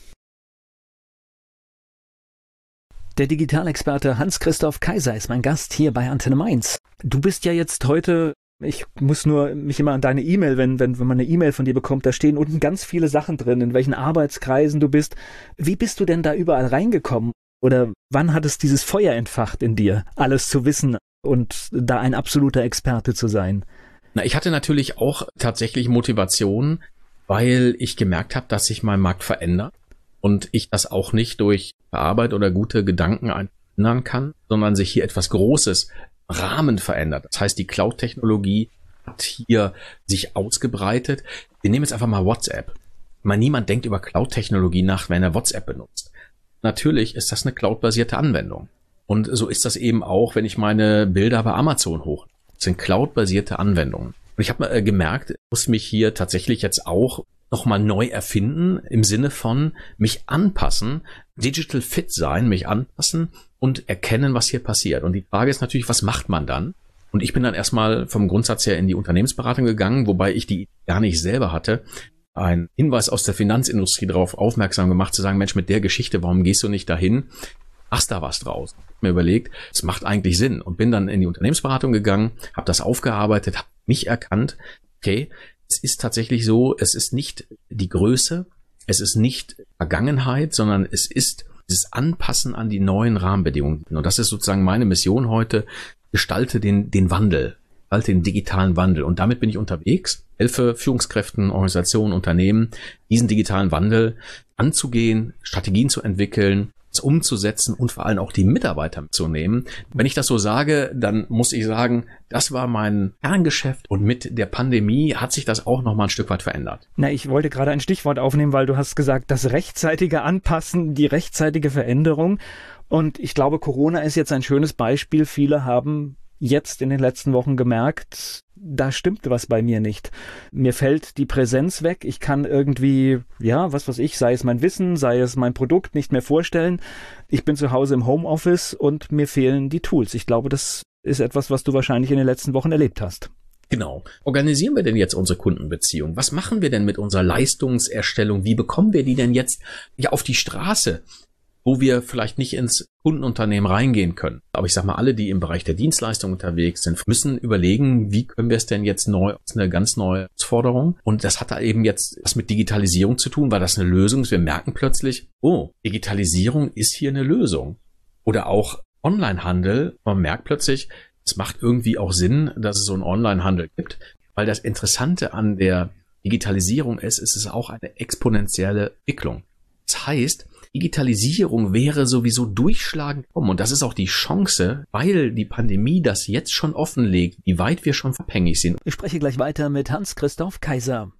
Der Digitalexperte Hans-Christoph Kaiser ist mein Gast hier bei Antenne Mainz. Du bist ja jetzt heute, ich muss nur mich immer an deine E-Mail, wenn, wenn, wenn man eine E-Mail von dir bekommt, da stehen unten ganz viele Sachen drin, in welchen Arbeitskreisen du bist. Wie bist du denn da überall reingekommen? Oder wann hat es dieses Feuer entfacht in dir, alles zu wissen und da ein absoluter Experte zu sein? Na, ich hatte natürlich auch tatsächlich Motivation, weil ich gemerkt habe, dass sich mein Markt verändert. Und ich das auch nicht durch Arbeit oder gute Gedanken ändern kann, sondern sich hier etwas Großes, Rahmen verändert. Das heißt, die Cloud-Technologie hat hier sich ausgebreitet. Wir nehmen jetzt einfach mal WhatsApp. Mal niemand denkt über Cloud-Technologie nach, wenn er WhatsApp benutzt. Natürlich ist das eine Cloud-basierte Anwendung. Und so ist das eben auch, wenn ich meine Bilder bei Amazon hoch. Das sind Cloud-basierte Anwendungen. Und ich habe äh, gemerkt, ich muss mich hier tatsächlich jetzt auch nochmal neu erfinden, im Sinne von mich anpassen, digital fit sein, mich anpassen und erkennen, was hier passiert. Und die Frage ist natürlich, was macht man dann? Und ich bin dann erstmal vom Grundsatz her in die Unternehmensberatung gegangen, wobei ich die gar nicht selber hatte. Ein Hinweis aus der Finanzindustrie darauf aufmerksam gemacht, zu sagen, Mensch, mit der Geschichte, warum gehst du nicht dahin? Machst da was draus? Ich hab mir überlegt, es macht eigentlich Sinn und bin dann in die Unternehmensberatung gegangen, habe das aufgearbeitet, habe mich erkannt, okay, es ist tatsächlich so, es ist nicht die Größe, es ist nicht Vergangenheit, sondern es ist dieses Anpassen an die neuen Rahmenbedingungen. Und das ist sozusagen meine Mission heute, gestalte den, den Wandel, gestalte den digitalen Wandel. Und damit bin ich unterwegs, helfe Führungskräften, Organisationen, Unternehmen, diesen digitalen Wandel anzugehen, Strategien zu entwickeln, es umzusetzen und vor allem auch die Mitarbeiter mitzunehmen. Wenn ich das so sage, dann muss ich sagen, das war mein Kerngeschäft und mit der Pandemie hat sich das auch noch mal ein Stück weit verändert. Na, ich wollte gerade ein Stichwort aufnehmen, weil du hast gesagt, das rechtzeitige Anpassen, die rechtzeitige Veränderung. Und ich glaube, Corona ist jetzt ein schönes Beispiel. Viele haben jetzt in den letzten Wochen gemerkt, da stimmt was bei mir nicht. Mir fällt die Präsenz weg. Ich kann irgendwie, ja, was weiß ich, sei es mein Wissen, sei es mein Produkt, nicht mehr vorstellen. Ich bin zu Hause im Homeoffice und mir fehlen die Tools. Ich glaube, das ist etwas, was du wahrscheinlich in den letzten Wochen erlebt hast. Genau. Organisieren wir denn jetzt unsere Kundenbeziehung? Was machen wir denn mit unserer Leistungserstellung? Wie bekommen wir die denn jetzt ja auf die Straße, wo wir vielleicht nicht ins Kundenunternehmen reingehen können? Aber ich sag mal, alle, die im Bereich der Dienstleistung unterwegs sind, müssen überlegen, wie können wir es denn jetzt neu, das ist eine ganz neue Herausforderung. Und das hat da eben jetzt was mit Digitalisierung zu tun, weil das eine Lösung ist. Wir merken plötzlich, oh, Digitalisierung ist hier eine Lösung. Oder auch Onlinehandel. Man merkt plötzlich, es macht irgendwie auch Sinn, dass es so einen Onlinehandel gibt, weil das Interessante an der Digitalisierung ist, ist es auch eine exponentielle Entwicklung. Das heißt, Digitalisierung wäre sowieso durchschlagend kommen. Und das ist auch die Chance, weil die Pandemie das jetzt schon offenlegt, wie weit wir schon abhängig sind. Ich spreche gleich weiter mit Hans-Christoph Kaiser.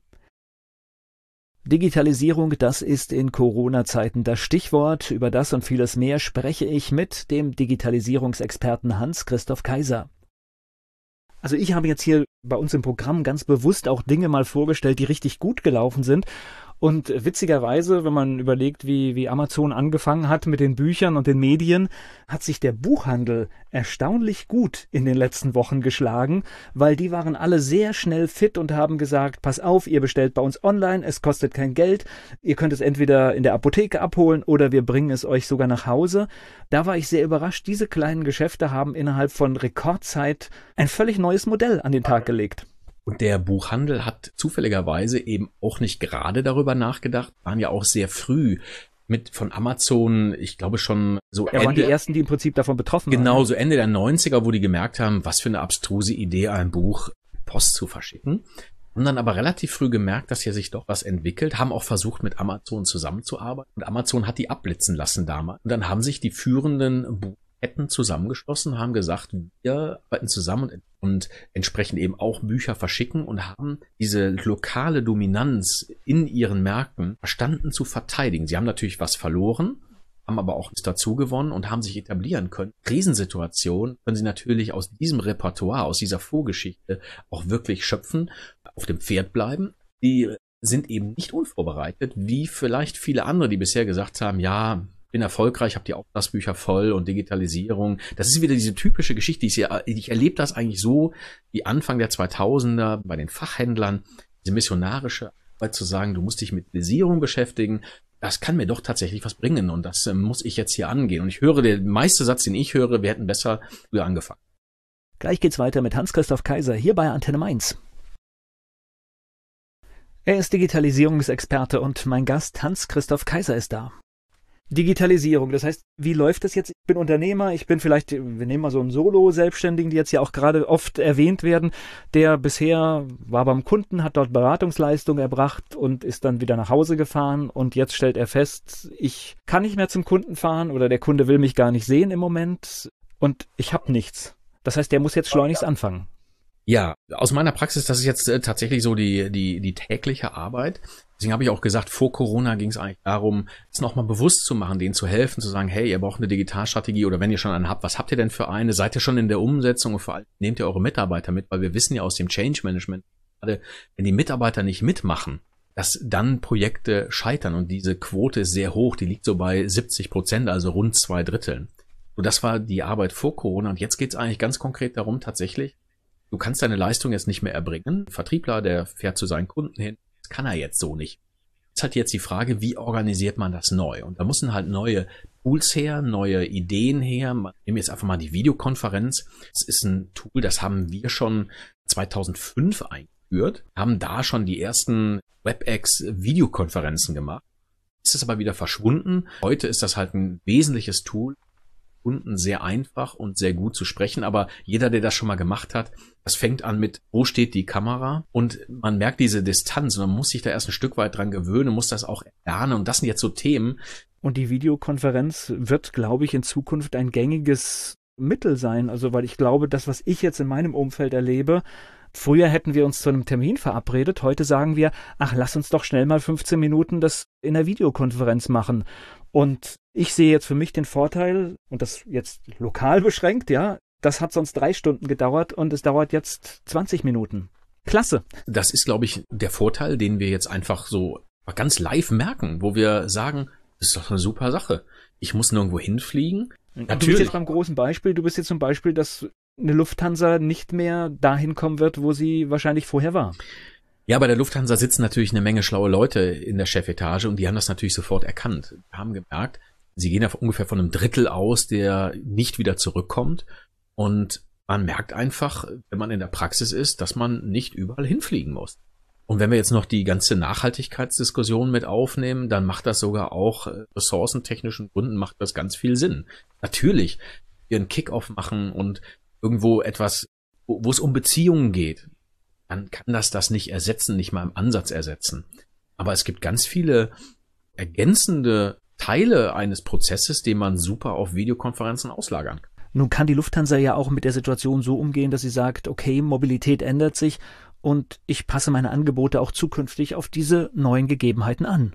Digitalisierung, das ist in Corona-Zeiten das Stichwort. Über das und vieles mehr spreche ich mit dem Digitalisierungsexperten Hans-Christoph Kaiser. Also ich habe jetzt hier bei uns im Programm ganz bewusst auch Dinge mal vorgestellt, die richtig gut gelaufen sind. Und witzigerweise, wenn man überlegt, wie, wie Amazon angefangen hat mit den Büchern und den Medien, hat sich der Buchhandel erstaunlich gut in den letzten Wochen geschlagen, weil die waren alle sehr schnell fit und haben gesagt, pass auf, ihr bestellt bei uns online, es kostet kein Geld, ihr könnt es entweder in der Apotheke abholen oder wir bringen es euch sogar nach Hause. Da war ich sehr überrascht, diese kleinen Geschäfte haben innerhalb von Rekordzeit ein völlig neues Modell an den Tag gelegt. Und der Buchhandel hat zufälligerweise eben auch nicht gerade darüber nachgedacht, waren ja auch sehr früh mit von Amazon, ich glaube schon so Ende. Ja, waren die ersten, die im Prinzip davon betroffen waren. Genau, so Ende der neunziger, wo die gemerkt haben, was für eine abstruse Idee, ein Buch Post zu verschicken. Haben dann aber relativ früh gemerkt, dass hier sich doch was entwickelt, haben auch versucht, mit Amazon zusammenzuarbeiten. Und Amazon hat die abblitzen lassen damals. Und dann haben sich die führenden Buchketten zusammengeschlossen, haben gesagt, wir arbeiten zusammen und, und entsprechend eben auch Bücher verschicken und haben diese lokale Dominanz in ihren Märkten verstanden zu verteidigen. Sie haben natürlich was verloren, haben aber auch dazu gewonnen und haben sich etablieren können. Krisensituationen können sie natürlich aus diesem Repertoire, aus dieser Vorgeschichte auch wirklich schöpfen, auf dem Pferd bleiben. Die sind eben nicht unvorbereitet, wie vielleicht viele andere, die bisher gesagt haben, ja, bin erfolgreich, habe die Auftragsbücher voll und Digitalisierung. Das ist wieder diese typische Geschichte. Ich, ich erlebe das eigentlich so wie Anfang der zweitausender bei den Fachhändlern, diese missionarische Arbeit zu sagen, du musst dich mit Visierung beschäftigen. Das kann mir doch tatsächlich was bringen und das äh, muss ich jetzt hier angehen. Und ich höre, der meiste Satz, den ich höre, wir hätten besser früher angefangen. Gleich geht's weiter mit Hans-Christoph Kaiser hier bei Antenne Mainz. Er ist Digitalisierungsexperte und mein Gast Hans-Christoph Kaiser ist da. Digitalisierung, das heißt, wie läuft das jetzt? Ich bin Unternehmer, ich bin vielleicht, wir nehmen mal so einen Solo-Selbstständigen, die jetzt ja auch gerade oft erwähnt werden, der bisher war beim Kunden, hat dort Beratungsleistung erbracht und ist dann wieder nach Hause gefahren und jetzt stellt er fest, ich kann nicht mehr zum Kunden fahren oder der Kunde will mich gar nicht sehen im Moment und ich habe nichts. Das heißt, der muss jetzt schleunigst anfangen. Ja, aus meiner Praxis, das ist jetzt äh, tatsächlich so die, die, die tägliche Arbeit. Deswegen habe ich auch gesagt, vor Corona ging es eigentlich darum, es nochmal bewusst zu machen, denen zu helfen, zu sagen, hey, ihr braucht eine Digitalstrategie oder wenn ihr schon eine habt, was habt ihr denn für eine? Seid ihr schon in der Umsetzung und vor allem nehmt ihr eure Mitarbeiter mit, weil wir wissen ja aus dem Change Management, gerade wenn die Mitarbeiter nicht mitmachen, dass dann Projekte scheitern und diese Quote ist sehr hoch, die liegt so bei siebzig Prozent, also rund zwei Dritteln. Und das war die Arbeit vor Corona und jetzt geht es eigentlich ganz konkret darum, tatsächlich, du kannst deine Leistung jetzt nicht mehr erbringen. Ein Vertriebler, der fährt zu seinen Kunden hin, das kann er jetzt so nicht. Jetzt hat jetzt die Frage, wie organisiert man das neu? Und da müssen halt neue Tools her, neue Ideen her. Ich nehme jetzt einfach mal die Videokonferenz. Das ist ein Tool, das haben wir schon zweitausendfünf eingeführt, haben da schon die ersten WebEx-Videokonferenzen gemacht. Ist es aber wieder verschwunden. Heute ist das halt ein wesentliches Tool, Kunden sehr einfach und sehr gut zu sprechen, aber jeder, der das schon mal gemacht hat, das fängt an mit, wo steht die Kamera? Und man merkt diese Distanz und man muss sich da erst ein Stück weit dran gewöhnen, muss das auch lernen und das sind jetzt so Themen. Und die Videokonferenz wird, glaube ich, in Zukunft ein gängiges Mittel sein, also weil ich glaube, das, was ich jetzt in meinem Umfeld erlebe, früher hätten wir uns zu einem Termin verabredet, heute sagen wir, ach, lass uns doch schnell mal fünfzehn Minuten das in der Videokonferenz machen. Und ich sehe jetzt für mich den Vorteil, und das jetzt lokal beschränkt, ja, das hat sonst drei Stunden gedauert und es dauert jetzt zwanzig Minuten. Klasse. Das ist, glaube ich, der Vorteil, den wir jetzt einfach so ganz live merken, wo wir sagen, das ist doch eine super Sache. Ich muss nirgendwo hinfliegen. Natürlich. Du bist jetzt beim großen Beispiel, du bist jetzt zum Beispiel, dass eine Lufthansa nicht mehr dahin kommen wird, wo sie wahrscheinlich vorher war. Ja, bei der Lufthansa sitzen natürlich eine Menge schlaue Leute in der Chefetage und die haben das natürlich sofort erkannt. Wir haben gemerkt, sie gehen ja ungefähr von einem Drittel aus, der nicht wieder zurückkommt. Und man merkt einfach, wenn man in der Praxis ist, dass man nicht überall hinfliegen muss. Und wenn wir jetzt noch die ganze Nachhaltigkeitsdiskussion mit aufnehmen, dann macht das sogar auch ressourcentechnischen Gründen macht das ganz viel Sinn. Natürlich, wir einen Kick-Off machen und irgendwo etwas, wo, wo es um Beziehungen geht, dann kann das das nicht ersetzen, nicht mal im Ansatz ersetzen. Aber es gibt ganz viele ergänzende Teile eines Prozesses, den man super auf Videokonferenzen auslagern kann. Nun kann die Lufthansa ja auch mit der Situation so umgehen, dass sie sagt, okay, Mobilität ändert sich und ich passe meine Angebote auch zukünftig auf diese neuen Gegebenheiten an.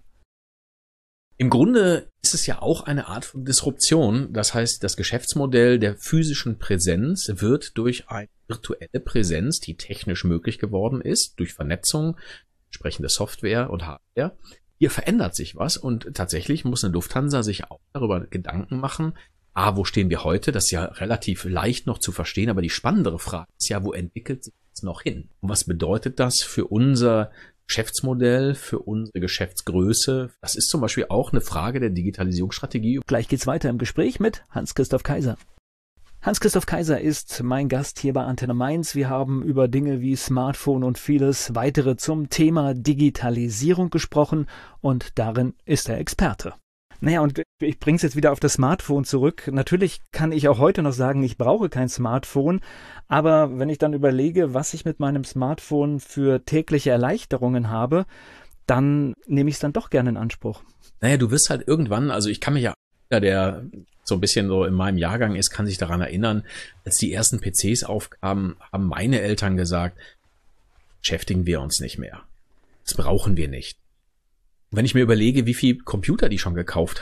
Im Grunde ist es ja auch eine Art von Disruption. Das heißt, das Geschäftsmodell der physischen Präsenz wird durch eine virtuelle Präsenz, die technisch möglich geworden ist, durch Vernetzung, entsprechende Software und Hardware. Hier verändert sich was und tatsächlich muss eine Lufthansa sich auch darüber Gedanken machen, ah, wo stehen wir heute? Das ist ja relativ leicht noch zu verstehen, aber die spannendere Frage ist ja, wo entwickelt sich das noch hin? Und was bedeutet das für unser Geschäftsmodell, für unsere Geschäftsgröße? Das ist zum Beispiel auch eine Frage der Digitalisierungsstrategie. Gleich geht's weiter im Gespräch mit Hans-Christoph Kaiser. Hans-Christoph Kaiser ist mein Gast hier bei Antenne Mainz. Wir haben über Dinge wie Smartphone und vieles weitere zum Thema Digitalisierung gesprochen und darin ist er Experte. Naja, und ich bringe es jetzt wieder auf das Smartphone zurück. Natürlich kann ich auch heute noch sagen, ich brauche kein Smartphone, aber wenn ich dann überlege, was ich mit meinem Smartphone für tägliche Erleichterungen habe, dann nehme ich es dann doch gerne in Anspruch. Naja, du wirst halt irgendwann, also ich kann mich ja, der so ein bisschen so in meinem Jahrgang ist, kann sich daran erinnern, als die ersten P Cs aufkamen, haben meine Eltern gesagt, beschäftigen wir uns nicht mehr. Das brauchen wir nicht. Wenn ich mir überlege, wie viel Computer die schon gekauft haben,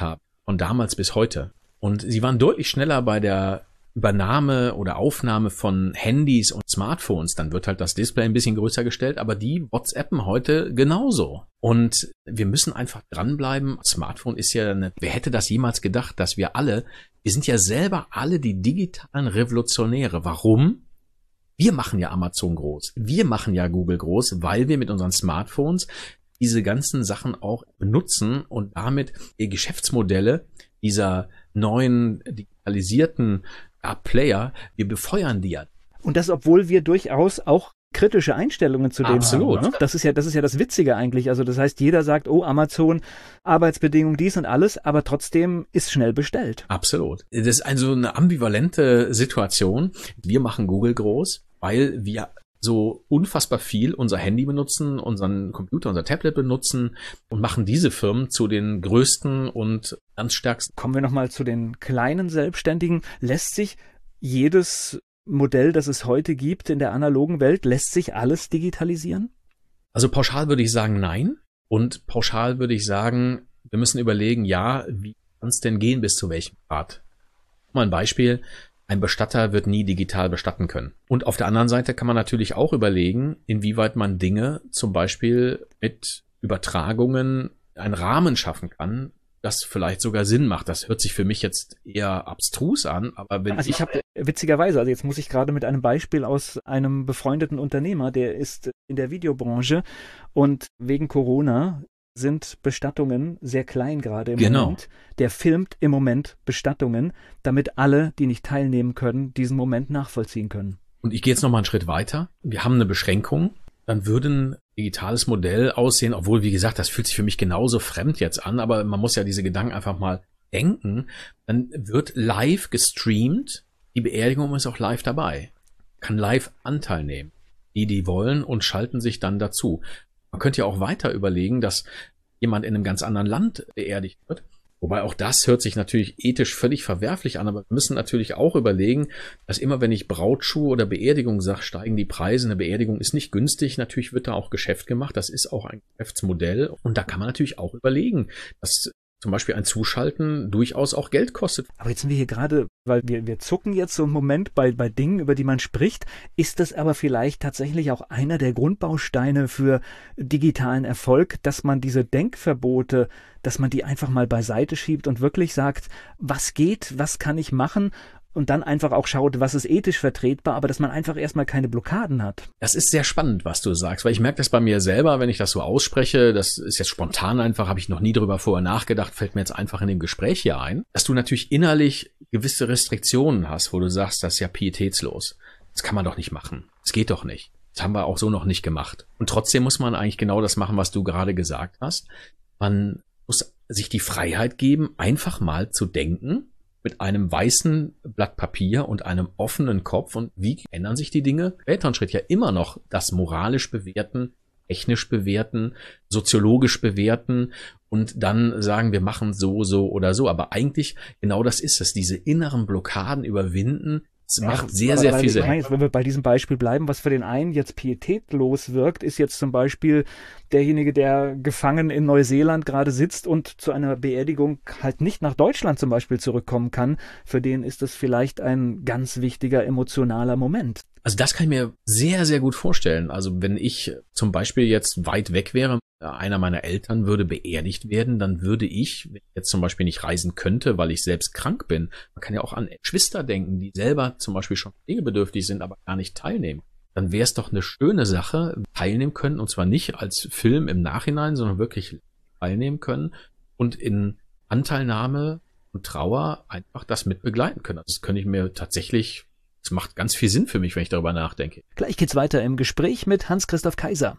von damals bis heute. Und sie waren deutlich schneller bei der Übernahme oder Aufnahme von Handys und Smartphones. Dann wird halt das Display ein bisschen größer gestellt, aber die WhatsAppen heute genauso. Und wir müssen einfach dranbleiben. Smartphone ist ja eine, wer hätte das jemals gedacht, dass wir alle, wir sind ja selber alle die digitalen Revolutionäre. Warum? Wir machen ja Amazon groß. Wir machen ja Google groß, weil wir mit unseren Smartphones diese ganzen Sachen auch benutzen und damit die Geschäftsmodelle dieser neuen digitalisierten ja, Player, wir befeuern die ja. Und das, obwohl wir durchaus auch kritische Einstellungen zu dem Absolut. haben. Ne? Das ist ja, das ist ja das Witzige eigentlich. Also das heißt, jeder sagt, oh, Amazon, Arbeitsbedingungen, dies und alles, aber trotzdem ist schnell bestellt. Absolut. Das ist also eine ambivalente Situation. Wir machen Google groß, weil wir so unfassbar viel unser Handy benutzen, unseren Computer, unser Tablet benutzen und machen diese Firmen zu den größten und ganz stärksten. Kommen wir nochmal zu den kleinen Selbstständigen. Lässt sich jedes Modell, das es heute gibt in der analogen Welt, lässt sich alles digitalisieren? Also pauschal würde ich sagen, nein. Und pauschal würde ich sagen, wir müssen überlegen, ja, wie kann es denn gehen, bis zu welchem Grad? Mal ein Beispiel. Ein Bestatter wird nie digital bestatten können. Und auf der anderen Seite kann man natürlich auch überlegen, inwieweit man Dinge zum Beispiel mit Übertragungen einen Rahmen schaffen kann, das vielleicht sogar Sinn macht. Das hört sich für mich jetzt eher abstrus an, aber wenn also ich, ich habe witzigerweise, also jetzt muss ich gerade mit einem Beispiel aus einem befreundeten Unternehmer, der ist in der Videobranche und wegen Corona sind Bestattungen sehr klein gerade im genau. Moment. Der filmt im Moment Bestattungen, damit alle, die nicht teilnehmen können, diesen Moment nachvollziehen können. Und ich gehe jetzt noch mal einen Schritt weiter. Wir haben eine Beschränkung. Dann würde ein digitales Modell aussehen, obwohl, wie gesagt, das fühlt sich für mich genauso fremd jetzt an, aber man muss ja diese Gedanken einfach mal denken. Dann wird live gestreamt. Die Beerdigung ist auch live dabei. Kann live Anteil nehmen. Die, die wollen und schalten sich dann dazu. Man könnte ja auch weiter überlegen, dass jemand in einem ganz anderen Land beerdigt wird. Wobei auch das hört sich natürlich ethisch völlig verwerflich an, aber wir müssen natürlich auch überlegen, dass immer, wenn ich Brautschuh oder Beerdigung sage, steigen die Preise. Eine Beerdigung ist nicht günstig. Natürlich wird da auch Geschäft gemacht. Das ist auch ein Geschäftsmodell. Und da kann man natürlich auch überlegen, dass zum Beispiel ein Zuschalten durchaus auch Geld kostet. Aber jetzt sind wir hier gerade, weil wir, wir zucken jetzt so einen Moment bei, bei Dingen, über die man spricht. Ist das aber vielleicht tatsächlich auch einer der Grundbausteine für digitalen Erfolg, dass man diese Denkverbote, dass man die einfach mal beiseite schiebt und wirklich sagt, was geht, was kann ich machen? Und dann einfach auch schaut, was ist ethisch vertretbar, aber dass man einfach erstmal keine Blockaden hat. Das ist sehr spannend, was du sagst, weil ich merke das bei mir selber, wenn ich das so ausspreche, das ist jetzt spontan einfach, habe ich noch nie drüber vorher nachgedacht, fällt mir jetzt einfach in dem Gespräch hier ein, dass du natürlich innerlich gewisse Restriktionen hast, wo du sagst, das ist ja pietätslos. Das kann man doch nicht machen. Das geht doch nicht. Das haben wir auch so noch nicht gemacht. Und trotzdem muss man eigentlich genau das machen, was du gerade gesagt hast. Man muss sich die Freiheit geben, einfach mal zu denken, mit einem weißen Blatt Papier und einem offenen Kopf. Und wie ändern sich die Dinge? Späteren Schritt ja immer noch das moralisch bewerten, technisch bewerten, soziologisch bewerten und dann sagen, wir machen so, so oder so. Aber eigentlich genau das ist es, diese inneren Blockaden überwinden. Es macht sehr, sehr viel Sinn. Wenn wir bei diesem Beispiel bleiben, was für den einen jetzt pietätlos wirkt, ist jetzt zum Beispiel derjenige, der gefangen in Neuseeland gerade sitzt und zu einer Beerdigung halt nicht nach Deutschland zum Beispiel zurückkommen kann. Für den ist das vielleicht ein ganz wichtiger emotionaler Moment. Also das kann ich mir sehr, sehr gut vorstellen. Also wenn ich zum Beispiel jetzt weit weg wäre, einer meiner Eltern würde beerdigt werden, dann würde ich, wenn ich jetzt zum Beispiel nicht reisen könnte, weil ich selbst krank bin, man kann ja auch an Geschwister denken, die selber zum Beispiel schon pflegebedürftig sind, aber gar nicht teilnehmen. Dann wäre es doch eine schöne Sache, teilnehmen können, und zwar nicht als Film im Nachhinein, sondern wirklich teilnehmen können und in Anteilnahme und Trauer einfach das mit begleiten können. Also das könnte ich mir tatsächlich, das macht ganz viel Sinn für mich, wenn ich darüber nachdenke. Gleich geht's weiter im Gespräch mit Hans-Christoph Kaiser.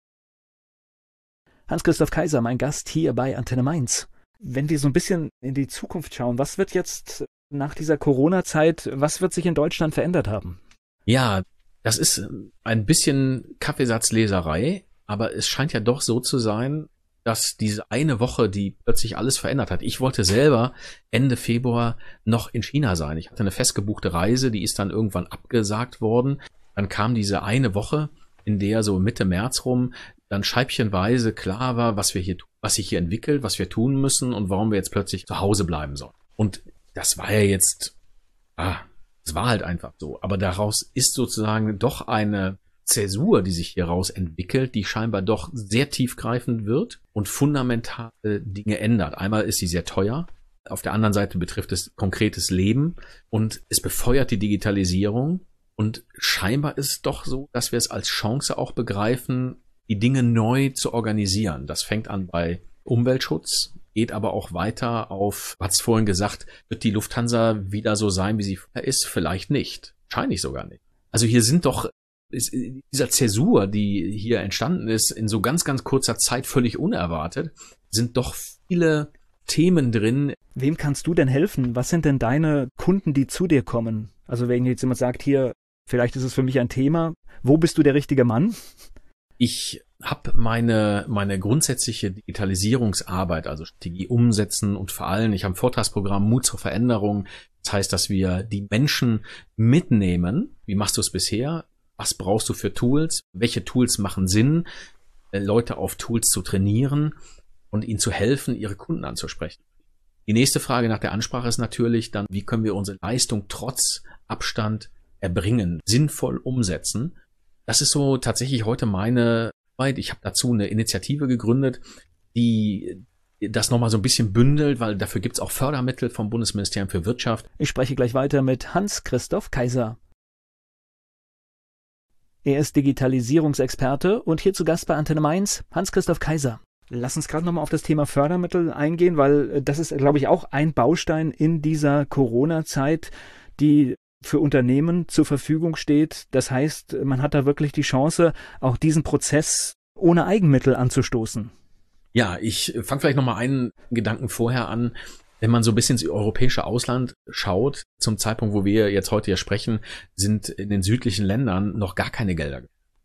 Hans-Christoph Kaiser, mein Gast hier bei Antenne Mainz. Wenn wir so ein bisschen in die Zukunft schauen, was wird jetzt nach dieser Corona-Zeit, was wird sich in Deutschland verändert haben? Ja, das ist ein bisschen Kaffeesatzleserei, aber es scheint ja doch so zu sein, dass diese eine Woche, die plötzlich alles verändert hat. Ich wollte selber Ende Februar noch in China sein. Ich hatte eine festgebuchte Reise, die ist dann irgendwann abgesagt worden. Dann kam diese eine Woche, in der so Mitte März rum dann scheibchenweise klar war, was wir hier, was sich hier entwickelt, was wir tun müssen und warum wir jetzt plötzlich zu Hause bleiben sollen. Und das war ja jetzt, ah, es war halt einfach so. Aber daraus ist sozusagen doch eine Zäsur, die sich hieraus entwickelt, die scheinbar doch sehr tiefgreifend wird und fundamentale Dinge ändert. Einmal ist sie sehr teuer. Auf der anderen Seite betrifft es konkretes Leben und es befeuert die Digitalisierung. Und scheinbar ist es doch so, dass wir es als Chance auch begreifen, die Dinge neu zu organisieren. Das fängt an bei Umweltschutz, geht aber auch weiter auf, du hast vorhin gesagt, wird die Lufthansa wieder so sein, wie sie vorher ist? Vielleicht nicht. Wahrscheinlich sogar nicht. Also hier sind doch, ist dieser Zäsur, die hier entstanden ist, in so ganz, ganz kurzer Zeit völlig unerwartet, sind doch viele Themen drin. Wem kannst du denn helfen? Was sind denn deine Kunden, die zu dir kommen? Also wenn jetzt jemand sagt, hier, vielleicht ist es für mich ein Thema, wo bist du der richtige Mann? Ich habe meine meine grundsätzliche Digitalisierungsarbeit, also Strategie umsetzen und vor allem, ich habe ein Vortragsprogramm Mut zur Veränderung. Das heißt, dass wir die Menschen mitnehmen. Wie machst du es bisher? Was brauchst du für Tools? Welche Tools machen Sinn? Leute auf Tools zu trainieren und ihnen zu helfen, ihre Kunden anzusprechen. Die nächste Frage nach der Ansprache ist natürlich dann, wie können wir unsere Leistung trotz Abstand erbringen, sinnvoll umsetzen? Das ist so tatsächlich heute meine Arbeit. Ich habe dazu eine Initiative gegründet, die das nochmal so ein bisschen bündelt, weil dafür gibt's auch Fördermittel vom Bundesministerium für Wirtschaft. Ich spreche gleich weiter mit Hans-Christoph Kaiser. Er ist Digitalisierungsexperte und hier zu Gast bei Antenne Mainz, Hans-Christoph Kaiser. Lass uns gerade nochmal auf das Thema Fördermittel eingehen, weil das ist, glaube ich, auch ein Baustein in dieser Corona-Zeit, die für Unternehmen zur Verfügung steht. Das heißt, man hat da wirklich die Chance, auch diesen Prozess ohne Eigenmittel anzustoßen. Ja, ich fange vielleicht nochmal einen Gedanken vorher an. Wenn man so ein bisschen ins europäische Ausland schaut, zum Zeitpunkt, wo wir jetzt heute hier sprechen, sind in den südlichen Ländern noch gar keine Gelder.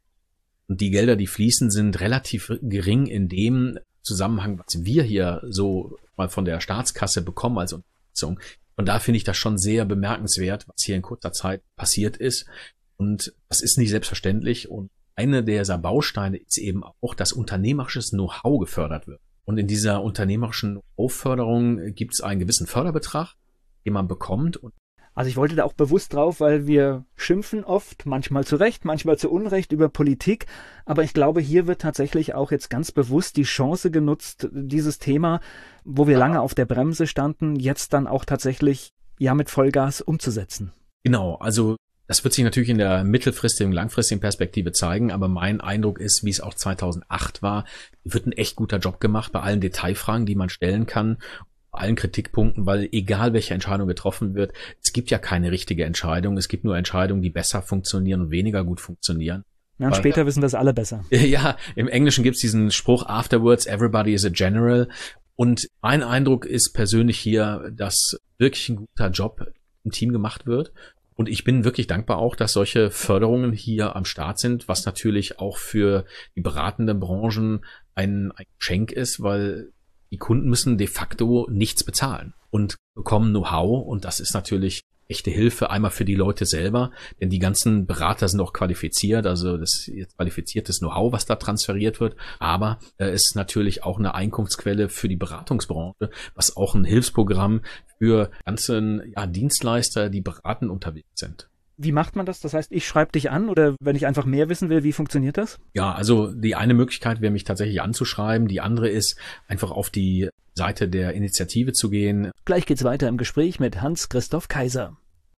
Und die Gelder, die fließen, sind relativ gering in dem Zusammenhang, was wir hier so mal von der Staatskasse bekommen als Unterstützung. Und da finde ich das schon sehr bemerkenswert, was hier in kurzer Zeit passiert ist. Und das ist nicht selbstverständlich. Und eine dieser Bausteine ist eben auch, dass unternehmerisches Know-how gefördert wird. Und in dieser unternehmerischen Know-how-Förderung gibt es einen gewissen Förderbetrag, den man bekommt. Und also ich wollte da auch bewusst drauf, weil wir schimpfen oft, manchmal zu Recht, manchmal zu Unrecht über Politik. Aber ich glaube, hier wird tatsächlich auch jetzt ganz bewusst die Chance genutzt, dieses Thema, wo wir lange auf der Bremse standen, jetzt dann auch tatsächlich ja mit Vollgas umzusetzen. Genau, also das wird sich natürlich in der mittelfristigen, langfristigen Perspektive zeigen. Aber mein Eindruck ist, wie es auch zweitausendacht war, wird ein echt guter Job gemacht bei allen Detailfragen, die man stellen kann. Allen Kritikpunkten, weil egal welche Entscheidung getroffen wird, es gibt ja keine richtige Entscheidung. Es gibt nur Entscheidungen, die besser funktionieren und weniger gut funktionieren. Ja, und weil, später wissen wir es alle besser. Ja, im Englischen gibt es diesen Spruch, afterwards everybody is a general. Und mein Eindruck ist persönlich hier, dass wirklich ein guter Job im Team gemacht wird. Und ich bin wirklich dankbar auch, dass solche Förderungen hier am Start sind, was natürlich auch für die beratenden Branchen ein, ein Geschenk ist, weil die Kunden müssen de facto nichts bezahlen und bekommen Know-how, und das ist natürlich echte Hilfe, einmal für die Leute selber, denn die ganzen Berater sind auch qualifiziert, also das ist qualifiziertes Know-how, was da transferiert wird, aber es äh, ist natürlich auch eine Einkunftsquelle für die Beratungsbranche, was auch ein Hilfsprogramm für ganzen ja, Dienstleister, die beratend unterwegs sind. Wie macht man das? Das heißt, ich schreibe dich an, oder wenn ich einfach mehr wissen will, wie funktioniert das? Ja, also die eine Möglichkeit wäre, mich tatsächlich anzuschreiben. Die andere ist, einfach auf die Seite der Initiative zu gehen. Gleich geht's weiter im Gespräch mit Hans-Christoph Kaiser.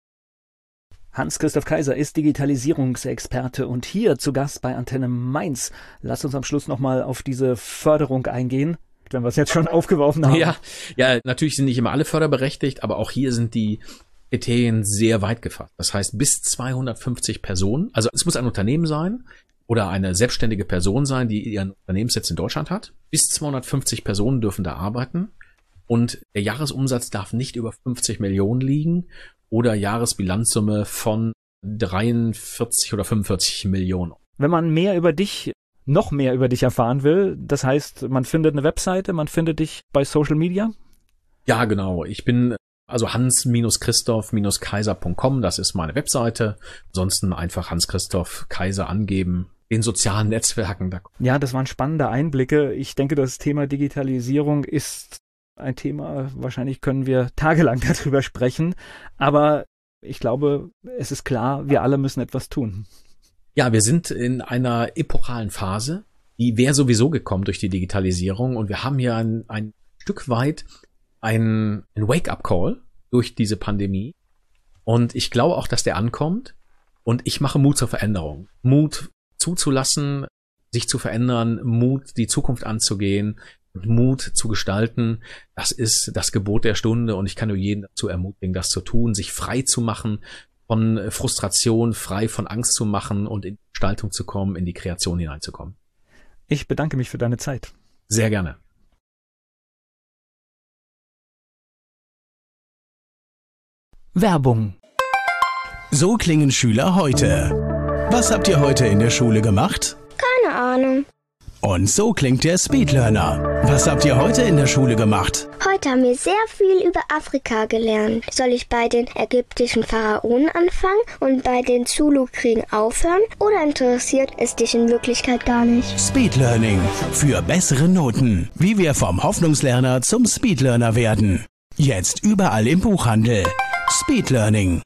Hans-Christoph Kaiser ist Digitalisierungsexperte und hier zu Gast bei Antenne Mainz. Lass uns am Schluss nochmal auf diese Förderung eingehen, wenn wir es jetzt schon aufgeworfen haben. Ja, ja, natürlich sind nicht immer alle förderberechtigt, aber auch hier sind die Kriterien sehr weit gefasst. Das heißt, bis zweihundertfünfzig Personen, also es muss ein Unternehmen sein oder eine selbstständige Person sein, die ihren Unternehmenssitz in Deutschland hat. Bis zweihundertfünfzig Personen dürfen da arbeiten und der Jahresumsatz darf nicht über fünfzig Millionen liegen oder Jahresbilanzsumme von dreiundvierzig oder fünfundvierzig Millionen. Wenn man mehr über dich, noch mehr über dich erfahren will, das heißt, man findet eine Webseite, man findet dich bei Social Media? Ja, genau. Ich bin Also hans Christoph Kaiser Punkt com, das ist meine Webseite. Ansonsten einfach Hans-Christoph Kaiser angeben den sozialen Netzwerken. Ja, das waren spannende Einblicke. Ich denke, das Thema Digitalisierung ist ein Thema, wahrscheinlich können wir tagelang darüber sprechen, aber ich glaube, es ist klar, wir alle müssen etwas tun. Ja, wir sind in einer epochalen Phase, die wäre sowieso gekommen durch die Digitalisierung und wir haben hier ein, ein Stück weit ein, ein Wake-up-Call durch diese Pandemie und ich glaube auch, dass der ankommt und ich mache Mut zur Veränderung. Mut zuzulassen, sich zu verändern, Mut, die Zukunft anzugehen, Mut zu gestalten, das ist das Gebot der Stunde und ich kann nur jeden dazu ermutigen, das zu tun, sich frei zu machen von Frustration, frei von Angst zu machen und in die Gestaltung zu kommen, in die Kreation hineinzukommen. Ich bedanke mich für deine Zeit. Sehr gerne. Werbung. So klingen Schüler heute. Was habt ihr heute in der Schule gemacht? Keine Ahnung. Und so klingt der Speedlearner. Was habt ihr heute in der Schule gemacht? Heute haben wir sehr viel über Afrika gelernt. Soll ich bei den ägyptischen Pharaonen anfangen und bei den Zulu-Kriegen aufhören? Oder interessiert es dich in Wirklichkeit gar nicht? Speedlearning. Für bessere Noten. Wie wir vom Hoffnungslerner zum Speedlearner werden. Jetzt überall im Buchhandel. Speedlearning.